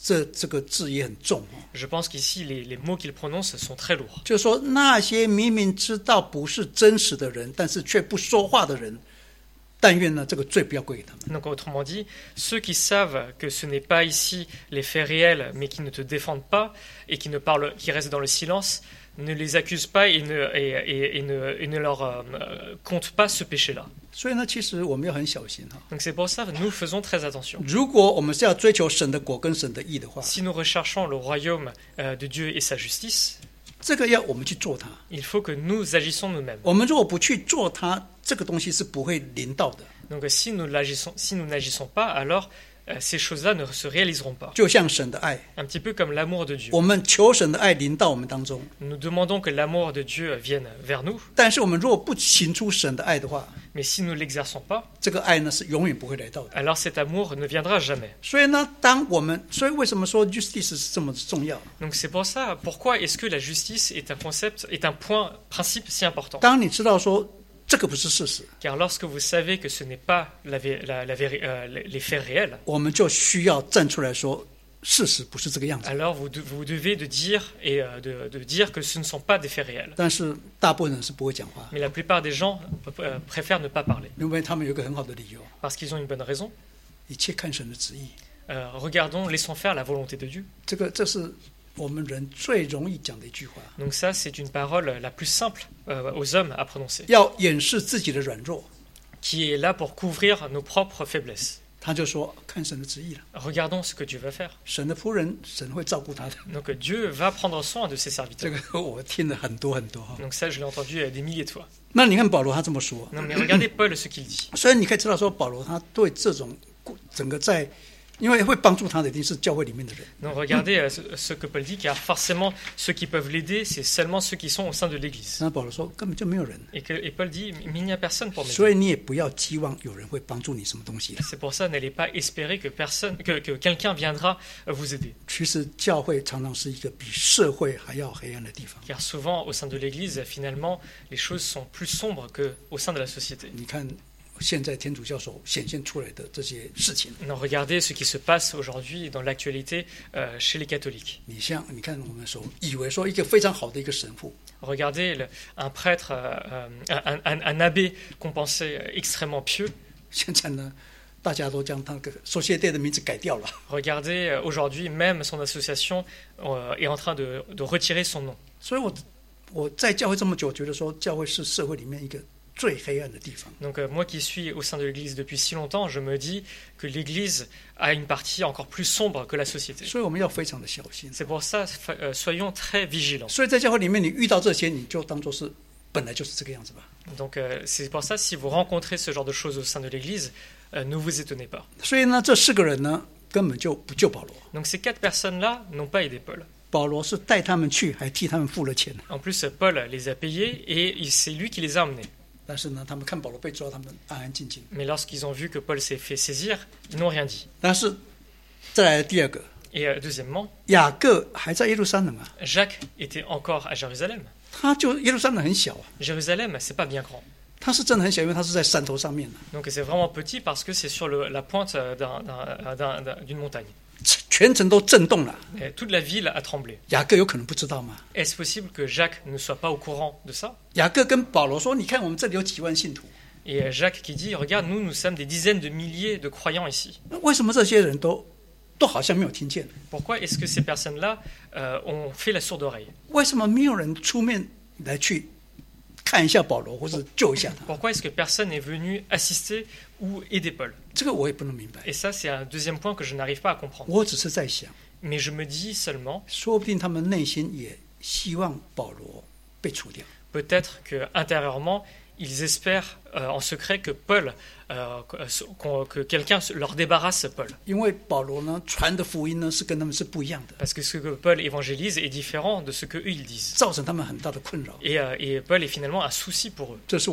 这这个字也很重哦， Je pense qu'ici, les, les mots qu'il prononce sont très lourds. 就是说那些明明知道不是真实的人，但是却不说话的人，但愿呢这个罪不要归给他们。 Donc, autrement dit, ceux qui savent que ce n'est pas ici les faits réels, mais qui ne te défendent pas et qui ne parlent, qui restent dans le silence, ne les accuse pas et ne, et, et, et ne, et ne leur euh, compte pas ce péché-là. 所以呢，其实我们要很小心哈。 Donc c'est pour ça que nous faisons très attention. 如果我们是要追求神的果跟神的义的话， Si nous recherchons le royaume euh, de Dieu et sa justice, 这个要我们去做它。 il faut que nous agissons nous-mêmes. 我们如果不去做它，这个东西是不会临到的。 Donc si nous l'agissons, si nous n'agissons pas, alors euh, ces choses-là ne se réaliseront pas. 就像神的爱， Un petit peu comme l'amour de Dieu. 我们求神的爱临到我们当中， Nous demandons que l'amour de Dieu vienne vers nous, 但是我们如果不行出神的爱的话， mais si nous ne l'exerçons pas, 这个爱呢是永远不会来到的。 alors cet amour ne viendra jamais. 所以呢，当我们，所以为什么说 justice 是这么重要？ Donc c'est pour ça, pourquoi est-ce que la justice est un concept, est un point, principe si important? 当你知道说这个不是事实， Car lorsque vous savez que ce n'est pas la, vé- la, la véri- euh, les faits réels, 我们就需要站出来说，事实不是这个样子。 alors vous, de- vous devez de dire et euh, de, de dire que ce ne sont pas des faits réels. 但是大部分人是不会讲话， Mais la plupart des gens euh, préfèrent ne pas parler 因为他们有一个很好的理由， parce qu'ils ont une bonne raison. 一切看神的旨意。 Euh, regardons, laissons faire la volonté de Dieu. 这个这是我们人最容易讲的一句话， Donc ça, c'est une parole la plus simple euh, aux hommes à prononcer, 要掩饰自己的软弱。 qui est là pour couvrir nos propres faiblesses. 他就说看神的旨意了， Regardons ce que Dieu va faire. 神的仆人，神会照顾他的。 Donc Dieu va prendre soin de ses 这 serviteurs. 个我听了很多很多哈。 Donc ça, je l'ai entendu euh, des milliers de fois. 那你看保罗他这么说， Non, mais regardez Paul ce qu'il dit. 所以你可以知道说保罗他对这种整个在，因为会帮助他的一定是教会里面的人。 Donc regardez euh, ce, ce que Paul dit, car forcément, ceux qui peuvent l'aider, c'est seulement ceux qui sont au sein de l'Église. 那保罗说根本就没有人， Et, que, et Paul dit, mais il n'y a personne pour 所 m'aider. 以你也不要期望有人会帮助你什么东西。 C'est pour ça, n'allez pas espérer que, personne, que, que quelqu'un viendra vous aider. 其实教会常常是一个比社会还要黑暗的地方。 Car souvent, au sein de l'Église, finalement, les choses sont plus sombres qu'au sein de la société. 你看现在天主教所显现出来的这些事情， Non, regardez ce qui se passe aujourd'hui dans l'actualité euh, chez les catholiques. 你像你看我们所以为说一个非常好的一个神父， Regardez le- un prêtre, euh, euh, un, un- un abbé qu'on pensait extrêmement pieux. 现在呢，大家都将他的 société 的名字改掉了。 Regardez, euh, aujourd'hui, même son association euh, est en train de, de retirer son nom. 所以我我在教会这么久，觉得说教会是社会里面一个最黑暗的地方。 Donc euh, moi qui suis au sein de l'Église depuis si longtemps, je me dis que l'Église a une partie encore plus sombre que la société. 所以我们要非常的小心。 C'est pour ça, fa- euh, soyons très vigilants. 所以在教会里面，你遇到这些，你就当做是本来就是这个样子吧。 Donc euh, c'est pour ça, si vous rencontrez ce genre de choses au sein de l'Église, euh, ne vous étonnez pas. 所以呢，这四个人呢，根本就不救保罗。 Donc ces quatre personnes-là n'ont pas aidé Paul. 保罗是带他们去，还替他们付了钱。 En plus, Paul les a payés et il- c'est lui qui les a emmenés. 但是呢，他们看保罗被抓，他们安安静静。 Mais lorsqu'ils ont vu que Paul s'est fait saisir, ils n'ont rien dit. 但是再来第二个， Et euh, deuxièmement, 雅各还在耶路撒冷啊， Jacques était encore à Jérusalem. 他就耶路撒冷很小啊， Jérusalem, c'est pas bien grand. 他是真的很小，因为他是在山头上面的、 Donc c'est vraiment petit parce que c'est sur le- la pointe euh, d'un- d'un- d'un- d'un- d'une montagne. 全城都震动了。 Et toute la ville a tremblé. 雅各有可能不知道吗？ Est-ce possible que Jacques ne soit pas au courant de ça? 雅各跟保罗说：“你看，我们这里有几万信徒， Et euh, Jacques qui dit, regarde, nous, nous sommes des dizaines de milliers de croyants ici. 为什么这些人都都好像没有听见？ Pourquoi est-ce que ces personnes-là euh, ont fait la sourde oreille? 为什么没有人出面来去看一下保罗，或者救一下他？ Pourquoi est-ce que personne n'est venu assister ou aider Paul? 这个我也不能明白。 Et ça, c'est un deuxième point que je n'arrive pas à comprendre. 我只是在想， Mais je me dis seulement, 说不定他们内心也希望保罗被除掉。 peut-être que intérieurement, ils espèrent euh, en secret que Paul, euh, qu'on- que quelqu'un leur débarrasse Paul. 因为保罗呢传的福音呢是跟他们是不一样的， Parce que ce que Paul évangélise est différent de ce que eux ils disent. 造成他们很大的困扰。 Et, euh, et Paul est finalement un souci pour eux. 这是我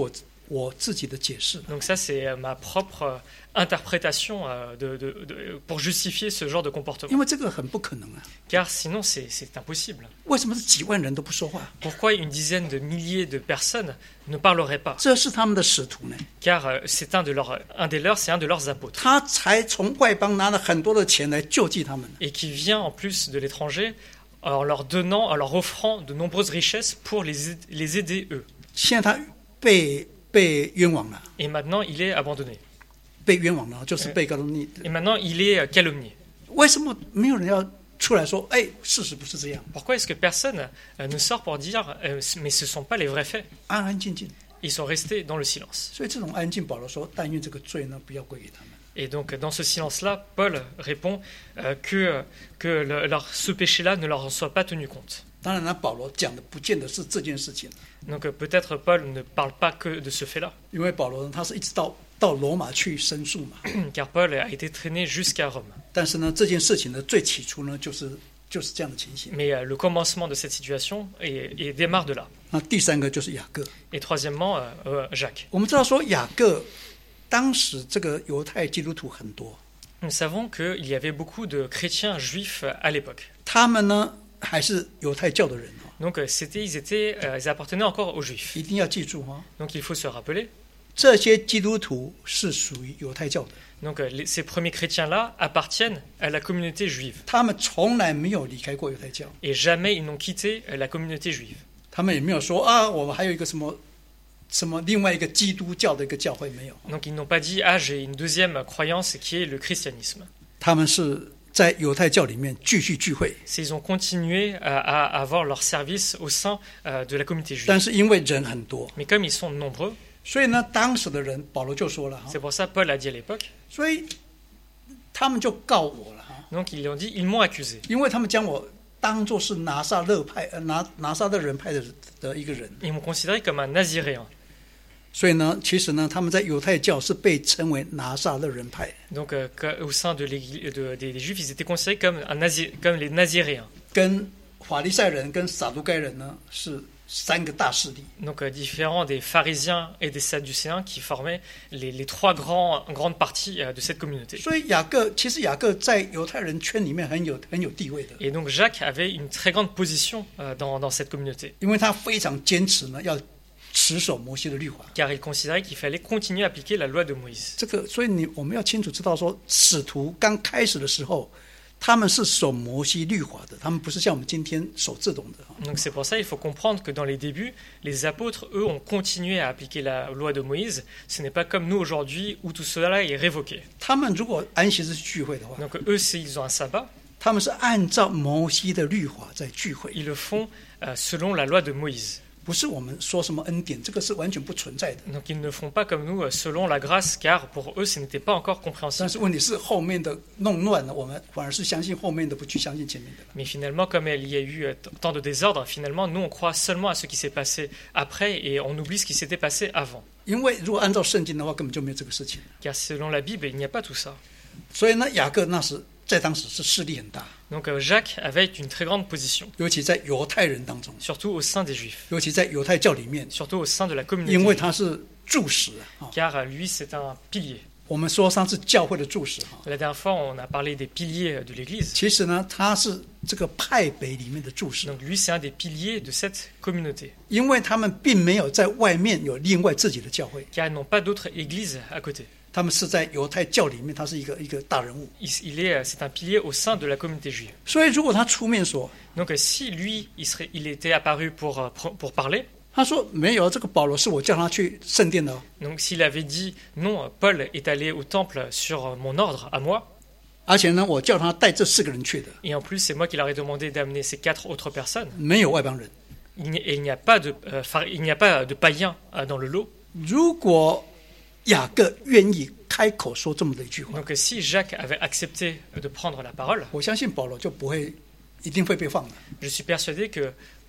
我自己的解释。 Donc ça, c'est euh, ma propre euh, interprétation euh, de, de, de, pour justifier ce genre de comportement. 因为这个很不可能啊！ Car sinon, c'est, c'est impossible. 为什么是几万人都不说话？ Pourquoi une dizaine de milliers de personnes ne parleraient pas? 这是他们的使徒呢， Car euh, c'est un, de leurs, un des leurs, c'est un de leurs apôtres. 他才从外邦拿了很多的钱来救济他们。 Et qui vient en plus de l'étranger en leur donnant, en leur offrant de nombreuses richesses pour les, les aider eux. 现在他被被冤枉了， Et maintenant, il est abandonné. 被冤枉了，就是被告诉你。 Et maintenant, il est euh, calomnié. 为什么没有人要出来说？哎，事实不是这样， Pourquoi est-ce que personne euh, ne sort pour dire euh, mais ce ne sont pas les vrais faits? 安安静静。 Ils sont restés dans le silence. 所以这种安静，保罗说：“但愿这个罪呢，不要归给他们。” Et donc, dans ce silence-là, Paul répond euh, que, que le, leur, ce péché-là ne leur en soit pas tenu compte. 当然呢，保罗讲的不见得是这件事情， Donc, euh, peut-être Paul ne parle pas que de ce fait-là, 因为保罗呢，他是一直到到罗马去申诉嘛。 car Paul a été traîné jusqu'à Rome. 但是呢，这件事情的最起初呢，就是就是这样的情形。 Mais euh, le commencement de cette situation est, est démarre de là. 那第三个就是雅各。 Et troisièmement, euh, euh, Jacques. 我们知道说雅各当时这个犹太基督徒很多， Nous savons qu'il y avait beaucoup de chrétiens juifs à l'époque. 他们呢还是犹太教的人哦， Donc, euh, c'était, ils, étaient, euh, ils appartenaient encore aux juifs. 一定要记住哈， Donc, il faut se rappeler. 这些基督徒是属于犹太教的， Donc, euh, les- ces premiers chrétiens-là appartiennent à la communauté juive. 他们从来没有离开过犹太教， Et jamais ils n'ont quitté euh, la communauté juive. 他们也没有说啊，我们还有一个什么什么另外一个基督教的一个教会没有， Donc, ils n'ont pas dit « Ah, j'ai une deuxième croyance qui est le christianisme. 他们是在犹太教里面继续聚会， C'est ils ont continué à, à avoir leur service au sein euh, de la communauté juive. 但是因为人很多， Mais comme ils sont nombreux, 所以呢，当时的人保罗就说了哈， c'est pour ça Paul a dit à l'époque, 所以他们就告我了哈， donc ils ont dit « Ils m'ont accusé. 因为他们将我当作是拿撒勒派呃拿拿撒勒人派的的一个人， Ils m'ont considéré comme un naziréen. 所以呢，其实呢，他们在犹太教是被称为拿撒勒人派， Donc, euh, que- au sein de l'église, de- des, des juifs, ils étaient considérés comme, un nazi- comme les naziréens. 跟法利赛人跟撒都该人呢是三个大势力。 Donc, euh, différents des pharisiens et des sadducéens qui formaient les, les trois grands, grandes parties euh, de cette communauté. 所以雅各其实雅各在犹太人圈里面很有很有地位的， Et donc, Jacques avait une très grande position euh, dans, dans cette communauté, 因为他非常坚持呢要持守摩西的律法。 car il considérait qu'il fallait continuer à appliquer la loi de Moïse. 这个，所以你我们要清楚知道说，使徒刚开始的时候，他们是守摩西律法的，他们不是像我们今天守这种的。 Donc, c'est pour ça qu'il faut comprendre que dans les débuts, les apôtres, eux, ont continué à appliquer la loi de Moïse. Ce n'est pas comme nous aujourd'hui où tout cela est révoqué. 他们如果安息日聚会的话， Donc, eux, s'ils ont un sabbat, 他们是按照摩西的律法在聚会， ils le font euh, selon la loi de Moïse. 不是我们说什么恩典，这个是完全不存在的。 Donc ils ne font pas comme nous euh, selon la grâce, car pour eux ce n'était pas encore 但 compréhensible. 是问题是后面的弄乱了，我们反而是相信后面的，不去相信前面的。 Mais finalement, comme il y a eu euh, t- tant de désordre, finalement nous on croit seulement à ce qui s'est passé après et on oublie ce qui s'était passé avant. 因为如果按照圣经的话，根本就没有这个事情。 Car selon la Bible, il n'y a pas tout ça. 所以呢，雅各那时在当时是势力很大， Donc euh, Jacques avait une très grande position, 尤其在犹太人当中， surtout au sein des Juifs, 尤其在犹太教里面， surtout au sein de la communauté. 因为 juive. 他是柱石啊。 Car euh, lui c'est un pilier. 我们说上次教会的柱石哈， La dernière fois on a parlé des piliers de l'Église. 其实呢，他是这个派北里面的柱石， Donc lui c'est un des piliers de cette communauté, 因为他们并没有在外面有另外自己的教会， car ils n'ont pas d'autre église à côté. 他们是在犹太教里面，他是一个一个大人物。 Il, il est, c'est un pilier au sein de la communauté juive. 所以如果他出面说， Donc euh, si lui, il, serait, il était apparu pour, euh, pour, pour parler, 他说没有，这个保罗是我叫他去圣殿的哦， donc s'il avait dit non, euh, Paul est allé au temple sur euh, mon ordre à moi, 而且呢，我叫他带这四个人去的， et en plus c'est moi qui leur ai demandé d'amener ces quatre autres personnes, 没有外邦人。 il n'y, et il n'y a pas de, euh, phar- il n'y a pas de païens euh, dans le lot. 如果雅各愿意开口说这么的一句话， Donc euh, si Jacques avait accepté de prendre la parole, 我相信保罗就不会一定会被放的。 je suis persuadé que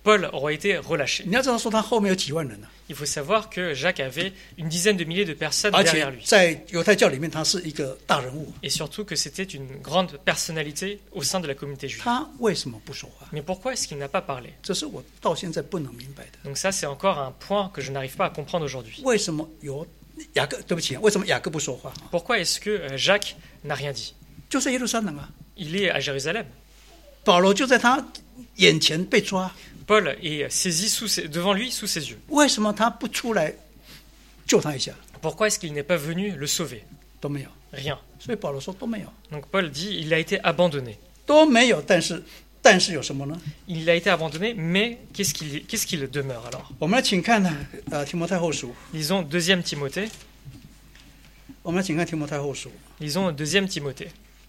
Paul aurait été relâché. 你要知道说他后面有几万人呢、啊， Il faut savoir que Jacques avait une dizaine de milliers de personnes 而 derrière 且 lui. 在犹太教里面他是一个大人物， Et surtout que c'était une grande personnalité au sein de la communauté juive. 他为什么不说话？ Mais pourquoi est-ce qu'il n'a pas parlé? 这是我到现在不能明白的。 Donc ça, c'est encore un point que je n'arrive pas à comprendre aujourd'hui. 为什么有雅各？对不起，为什么雅各不说话？ Pourquoi est-ce que euh, Jacques n'a rien dit? 就在耶路撒冷啊， Il est à Jérusalem. 保罗就在他眼前被抓， Paul est saisi sous ses- devant lui, sous ses yeux. 为什么他不出来救他一下？ Pourquoi est-ce qu'il n'est pas venu le sauver? 都没有， Rien. 所以保罗说都没有， Donc Paul dit il a été abandonné. 都没有。但是，但是有什么呢？ Il a été abandonné, mais qu'est-ce qu'il qu'est-ce qu'il demeure alors? 我们来请看呢，呃，提摩太后书， Lisons deuxième Timothée. 我们来请看提摩太后书。 Lisons deuxième Timothée.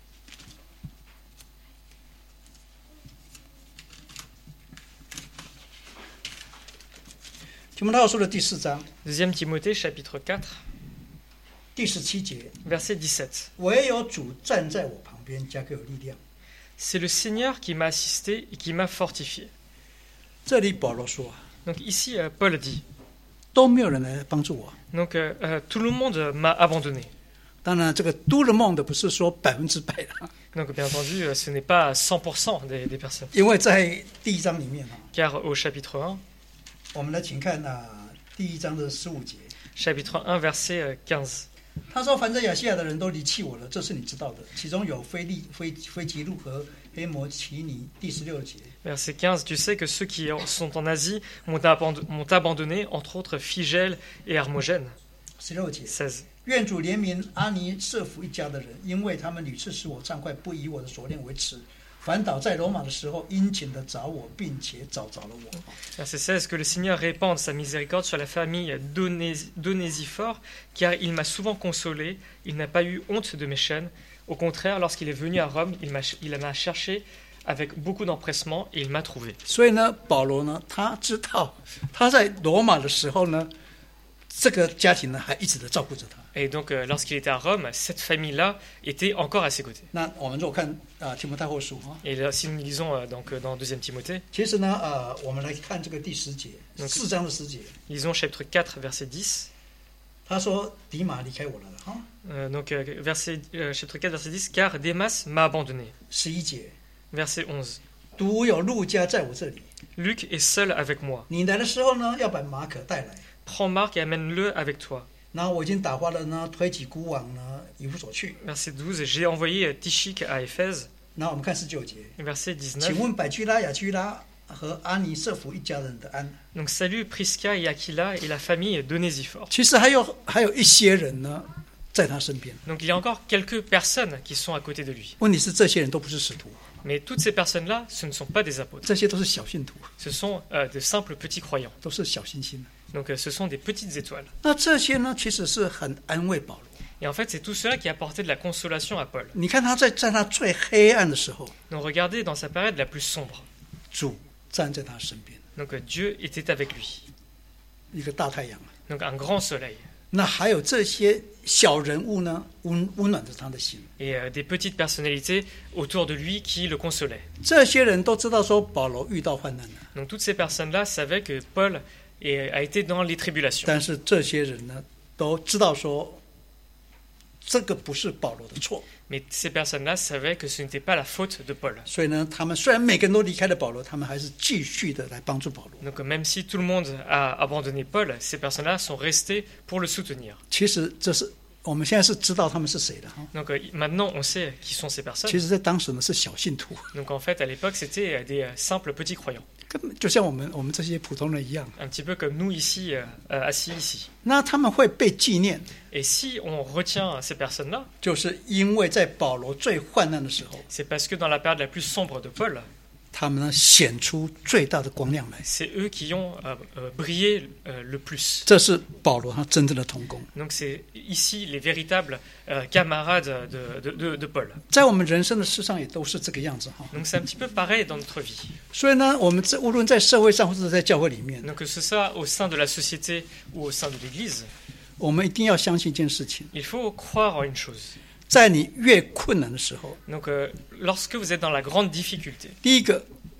《提摩太后书》的第四章 Deuxième Timothée, chapitre quatre, 第十七节， verset dix-sept. 唯有主站在我旁边，加给我力量。 C'est le Seigneur qui m'a assisté et qui m'a fortifié. 这里保罗说啊， Donc ici, euh, Paul dit, 都没有人来帮助我。 donc euh, euh, tout le monde m'a abandonné. 当然，这个 do the 梦的不是说百分之百的， Donc bien entendu, euh, ce n'est pas cent pour cent des, des personnes. 因为在第一章里面啊， Car au chapitre un, 我们来请看啊，第一章的十五节， chapitre un, verset euh, quinze. 他说：“凡在亚细亚的人都离弃我了，这是你知道的。其中有菲利、菲菲吉路和黑摩奇尼。”第十六节， Verset quinze, tu sais que ceux qui en- sont en Asie m'ont abandonné, m'ont abandonné, entre autres Phigèle et Hermogène. 十六节， seize. 愿主怜悯阿尼瑟夫一家的人，因为他们屡次使我畅快，不以我的所念为耻。反倒在罗马的时候，殷勤的找我，并且找着了我。 Verset seize, que le Seigneur répande sa miséricorde sur la famille d'Onés- d'Onésiphore, car il m'a souvent consolé, il n'a pas eu honte de mes chaînes. Au contraire, lorsqu'il est venu à Rome, il m'a, il m'a cherché avec beaucoup d'empressement et il m'a trouvé. 所以呢，保罗呢，他知道他在罗马的时候呢，这个家庭呢还一直的照顾着他。 Et donc, euh, lorsqu'il était à Rome, cette famille-là était encore à ses côtés. 那我们如果看啊提摩太后书哈， Et là, si nous lisons euh, donc, euh, dans deuxième Timothée, 其实呢，呃，我们来看这个第十节， Donc- 四章的十节， lisons chapitre quatre, verset dix. 他说迪马离开我了哈。 Euh, donc, euh, verset, euh, chapitre quatre, verset dix, car Démas m'a abandonné. 十一节， Verset onze. 独有路加在我这里。 Luc est seul avec moi. 你来的时候呢，要把马可带来。 Prends Marc et amène-le avec toi. 然后我已经打发了呢，推己古往呢以弗所去。 Verset douze, j'ai envoyé euh, Tychique à Éphèse. 然后我们看十九节， Verset 请 dix-neuf. 问百居拉、雅居拉和阿尼瑟夫一家人的安。 Donc salut Prisca et Aquila et la famille d'Onésiphore. 其实还有还有一些人呢，在他身边。 Donc il y a encore quelques personnes qui sont à côté de lui. 问题是这些人都不是使徒， Mais toutes ces personnes-là, ce ne sont pas des apôtres. 这些都是小信徒， Ce sont euh, de simples petits croyants. 都是小星星。 Donc euh, ce sont des petites étoiles. 那这些呢，其实是很安慰保罗。 Et en fait, c'est tout cela qui a apporté de la consolation à Paul. 你看他在在他最黑暗的时候， Donc regardez dans sa période la plus sombre. 主站在他身边， Donc euh, Dieu était avec lui. 一个大太阳。 Donc un grand soleil. 那还有这些小人物呢，温温暖着他的心。 Et euh, des petites personnalités autour de lui qui le consolaient. 这些人都知道说保罗遇到患难了， Donc toutes ces personnes-là savaient que Paul est- a été dans les tribulations. 但是这些人呢，都知道说这个不是保罗的错。 Mais ces personnes-là savaient que ce n'était pas la faute de Paul. 所以呢，他们虽然每个人都离开了保罗，他们还是继续的来帮助保罗。 Donc même si tout le monde a abandonné Paul, ces personnes-là sont restées pour le soutenir. 其实这是我们现在是知道他们是谁的哈。 Donc euh, maintenant, on sait qui sont ces personnes. 其实，在当时呢是小信徒， Donc en fait, à l'époque, c'était euh, des euh, simples petits croyants. 根本就像我们我们这些普通人一样。 Un petit peu comme nous ici, euh, euh, assis ici. 那他们会被纪念， Et si on retient ces personnes-là, 就是因为在保罗最患难的时候， c'est parce que dans la période la plus sombre de Paul, 他们呢显出最大的光亮来。 c'est eux qui ont euh, euh, brillé euh, le plus. 这是保罗他真正的同工。 Donc c'est ici les véritables euh, camarades de, de, de, de Paul. 在我们人生的事上也都是这个样子哈。 Donc c'est un petit peu pareil dans notre vie. 所以呢，我们在无论在社会上或者在教会里面， Donc que ce soit au sein de la société ou au sein de l'Église, 我们一定要相信一件事情： il faut croire en une chose. 在你越困难的时候， Donc euh, lorsque vous êtes dans la grande difficulté, 第一个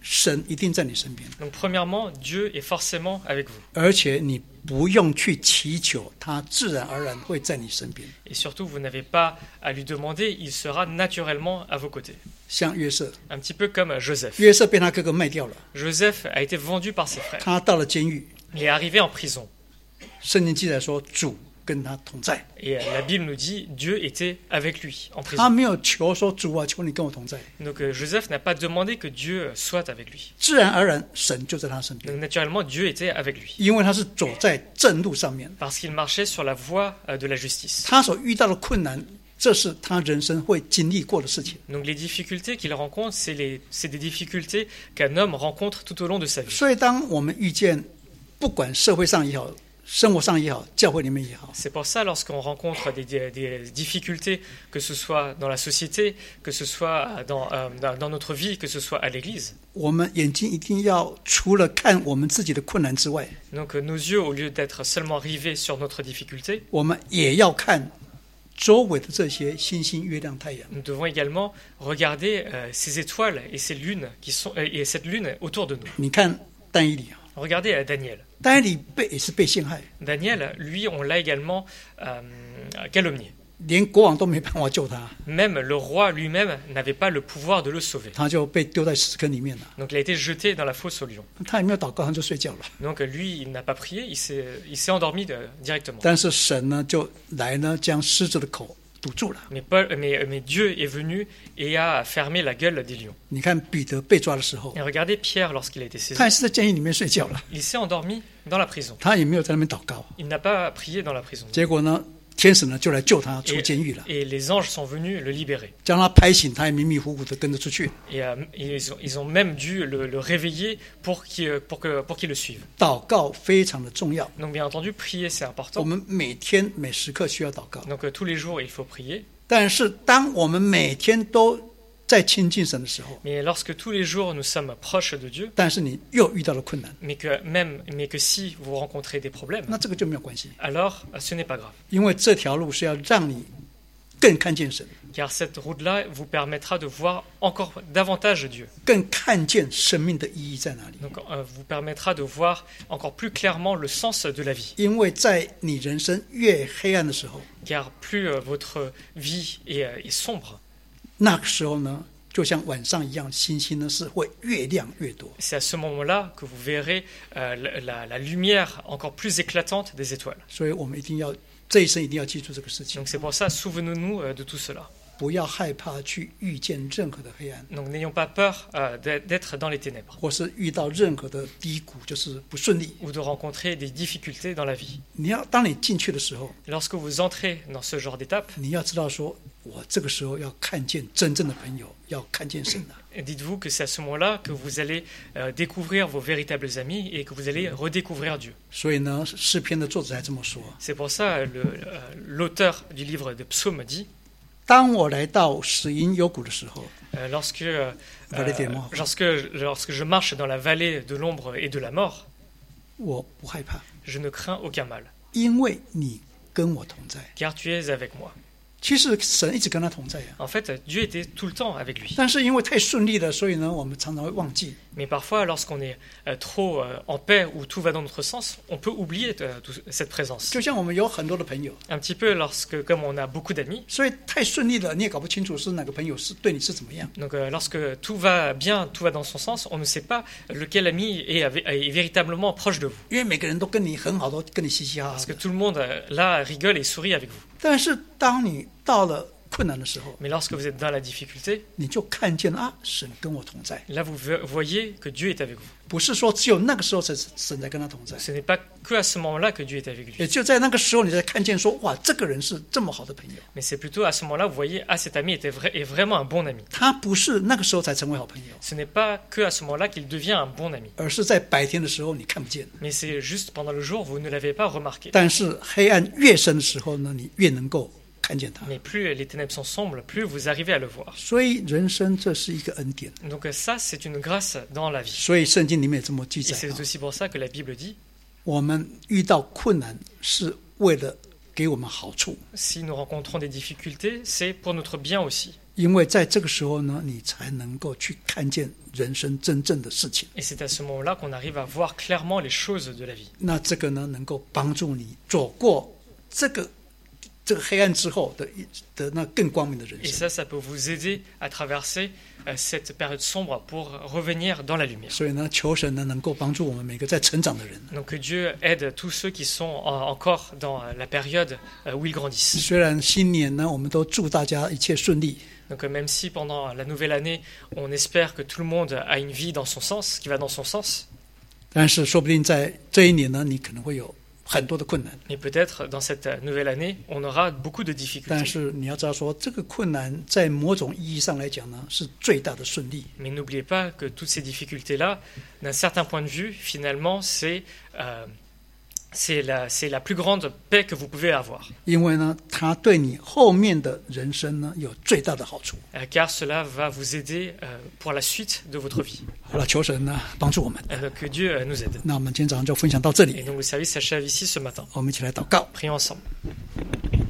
神一定在你身边， Donc premièrement, Dieu est forcément avec vous. 而且你不用去祈求，他自然而然会在你身边。 Et surtout, vous n'avez pas à lui demander, il sera naturellement à vos côtés. 像约瑟， Un petit peu comme Joseph. 约瑟被他哥哥卖掉了， Joseph a été vendu par ses frères. 他到了监狱， Il est arrivé en prison. 圣经记载说主跟他同在， Et la Bible nous dit, Dieu était avec lui en 他 prison. 没有求说主啊，求你跟我同在， Donc euh, Joseph n'a pas demandé que Dieu soit avec lui. 自然而然神就在他身边， Donc naturellement, Dieu était avec lui. 因为他是走在正路上面， Parce qu'il marchait sur la voie euh, de la justice. 他所遇到的困难，这是他人生会经历过的事情。 Donc les difficultés qu'il rencontre, c'est, les, c'est des difficultés qu'un homme rencontre tout au long de sa vie. 所以，当我们遇见不管社会上也好，生活上也好，教会里面也好， C'est pour ça, lorsqu'on rencontre des, des, des difficultés, que ce soit dans la société, que ce soit dans, euh, dans, dans notre vie, que ce soit à l'église, 我们眼睛一定要除了看我们自己的困难之外， donc euh, nos yeux, au lieu d'être seulement rivés sur notre difficulté, 我们也要看周围的这些星星、月亮、太阳。 nous devons également regarder euh, ces étoiles et ces lunes qui sont euh, et cette lune autour de nous. 你看但以理啊， Regardez euh, Daniel. 但以理被也是被陷害， Daniel, lui, on l'a également euh, calomnié. 连国王都没办法救他， Même le roi lui-même n'avait pas le pouvoir de le sauver. 他就被丢在石坑里面了。 Donc il a été jeté dans la fosse aux lions. 他也没有祷告，他就睡觉了。 Donc lui, il n'a pas prié, il s'est, il s'est endormi de- directement. 但是神呢，就来呢，将狮子的口堵住了。 Mais, Paul, mais, mais Dieu est venu et a fermé la gueule des lions. 你看彼得被抓的时候， Et regardez Pierre lorsqu'il a été saisi. 他也是在监狱里面睡觉了， Il s'est endormi dans la prison. 他也没有在那边祷告。 Il n'a pas prié dans la prison. 结果呢，天使呢就来救他出 Et, 监狱了， et les anges sont venus le libérer. 将他拍醒，他也迷迷糊糊的跟着出去。 Et euh, ils, ont, ils ont même dû le, le réveiller pour qu'il, pour, que, pour qu'il le suive. 祷告非常的重要， Donc bien entendu, prier c'est 我 important. 们每天每时刻需要祷告。 Donc euh, tous les jours il faut prier. 但是当我们每天都在亲近神的时候， Mais lorsque tous les jours nous sommes proches de Dieu, 但是你又遇到了困难， mais que même mais que si vous rencontrez des problèmes, 那这个就没有关系， alors euh, ce n'est pas grave. 因为这条路是要让你更看见神， Car cette route-là vous permettra de voir encore davantage Dieu. 更看见生命的意义在哪里。 Donc euh, vous permettra de voir encore plus clairement le sens de la vie. 因为在你人生越黑暗的时候， Car plus euh, votre vie est, euh, est sombre, 那个时候呢，就像晚上一样，星星呢是会越亮越多。 c'est à ce moment-là que vous verrez euh, la, la- la lumière encore plus éclatante des étoiles. 所以我们一定要这一生一定要记住这个事情， Donc c'est pour ça, souvenons-nous euh, de tout cela. 不要害怕去遇见任何的黑暗， Donc n'ayons pas peur euh, d'être d'être dans les ténèbres 或是遇到任何的低谷，就是不顺利。 ou de rencontrer des difficultés dans la vie. 你要当你进去的时候， Lorsque vous entrez dans ce genre d'étape, 你要知道说，我这个时候要看见真正的朋友，要看见神啊。 dites-vous que c'est à ce moment-là que vous allez euh, découvrir vos véritables amis et que vous allez redécouvrir Dieu. 所以呢，诗篇的作者还这么说： C'est pour ça le, euh, l'auteur du livre de Psaumes dit 当我来到死荫幽谷的时候， euh, lorsque, euh, Vallée des euh, morts. lorsque, lorsque je marche dans la vallée de l'ombre et de la mort, 我不害怕， je ne crains aucun mal, 因为你跟我同在。 car tu es avec moi. 其实神一直跟他同在啊， En fait, Dieu était tout le temps avec lui. 但是因为太顺利了，所以呢，我们常常会忘记。 Mais parfois, lorsqu'on est euh, trop euh, en paix ou tout va dans notre sens, on peut oublier euh, tout- cette présence. 就像我们有很多的朋友， Un petit peu lorsque, comme on a beaucoup d'amis, 所以太顺利了，你也搞不清楚是哪个朋友是对你是怎么样。 donc euh, lorsque tout va bien, tout va dans son sens, on ne sait pas lequel ami est, ave- est véritablement proche de vous. 因为每个人都跟你很好，都跟你嘻嘻哈哈 Parce que 的。 tout le monde, euh, là, rigole et sourit avec vous. 但是当你到了困难的时候， Mais lorsque vous êtes dans la difficulté, 你就看见啊，神跟我同在， là, vous ve- voyez que Dieu est avec vous. 不是说只有那个时候才神才跟他同在， Ce n'est pas que à ce moment-là que Dieu est avec lui. 也就在那个时候你才看见说，哇，这个人是这么好的朋友。 Mais c'est plutôt à ce moment-là, vous voyez, ah, cet ami était vrai, est vraiment un bon ami. 他不是那个时候才成为好朋友， Ce n'est pas que à ce moment-là qu'il devient un bon ami. 而是在白天的时候你看不见， Mais c'est juste pendant le jour, vous ne l'avez pas remarqué. 但是黑暗越深的时候呢，你越能够看见他。 Mais plus les ténèbres sont sombres, plus vous arrivez à le voir. 所以人生这是一个恩典， Donc ça, c'est une grâce dans la vie. 所以圣经里面也这么记 Et 载 c'est 啊， aussi pour ça que la Bible dit, 我们遇到困难是为了给我们好处。 Si nous rencontrons des difficultés, c'est pour notre bien aussi. 因为在这个时候呢，你才能够去看见人生真正的事情。 Et c'est à ce moment-là qu'on arrive à voir clairement les choses de la vie. 那这个呢，能够帮助你走过这个这个黑暗之后的一的那更光明的人 Et 生。 ça, ça peut vous aider à traverser euh, cette période sombre pour revenir dans la lumière. 所以呢，求神呢能够帮助我们每个在成长的人。 Donc que Dieu aide tous ceux qui sont en- encore dans la période euh, où ils grandissent. 虽然新年呢，我们都祝大家一切顺利， Donc euh, même si pendant la nouvelle année, on espère que tout le monde a une vie dans son sens, qui va dans son sens, 但是说不定在这一年呢，你可能会有很多的困难。 mais peut-être dans cette nouvelle année, on aura beaucoup de 但 difficultés. 是你要知道说，这个困难在某种意义上来讲呢，是最大的顺利。 Mais n'oubliez pas que toutes ces difficultés-là, d'un certain point de vue, finalement, c'est euh, c'est la, c'est la plus grande paix que vous pouvez avoir. 因为呢，它对你后面的人生呢有最大的好处。 Euh, car cela va vous aider euh, pour la suite de votre vie. 好了，求神呢帮助我们。 Euh, que Dieu euh, nous aide. 那我们今天早上就分享到这 Et 里， donc le service s'achève ici ce matin. 我们一起来祷告。 Prions ensemble.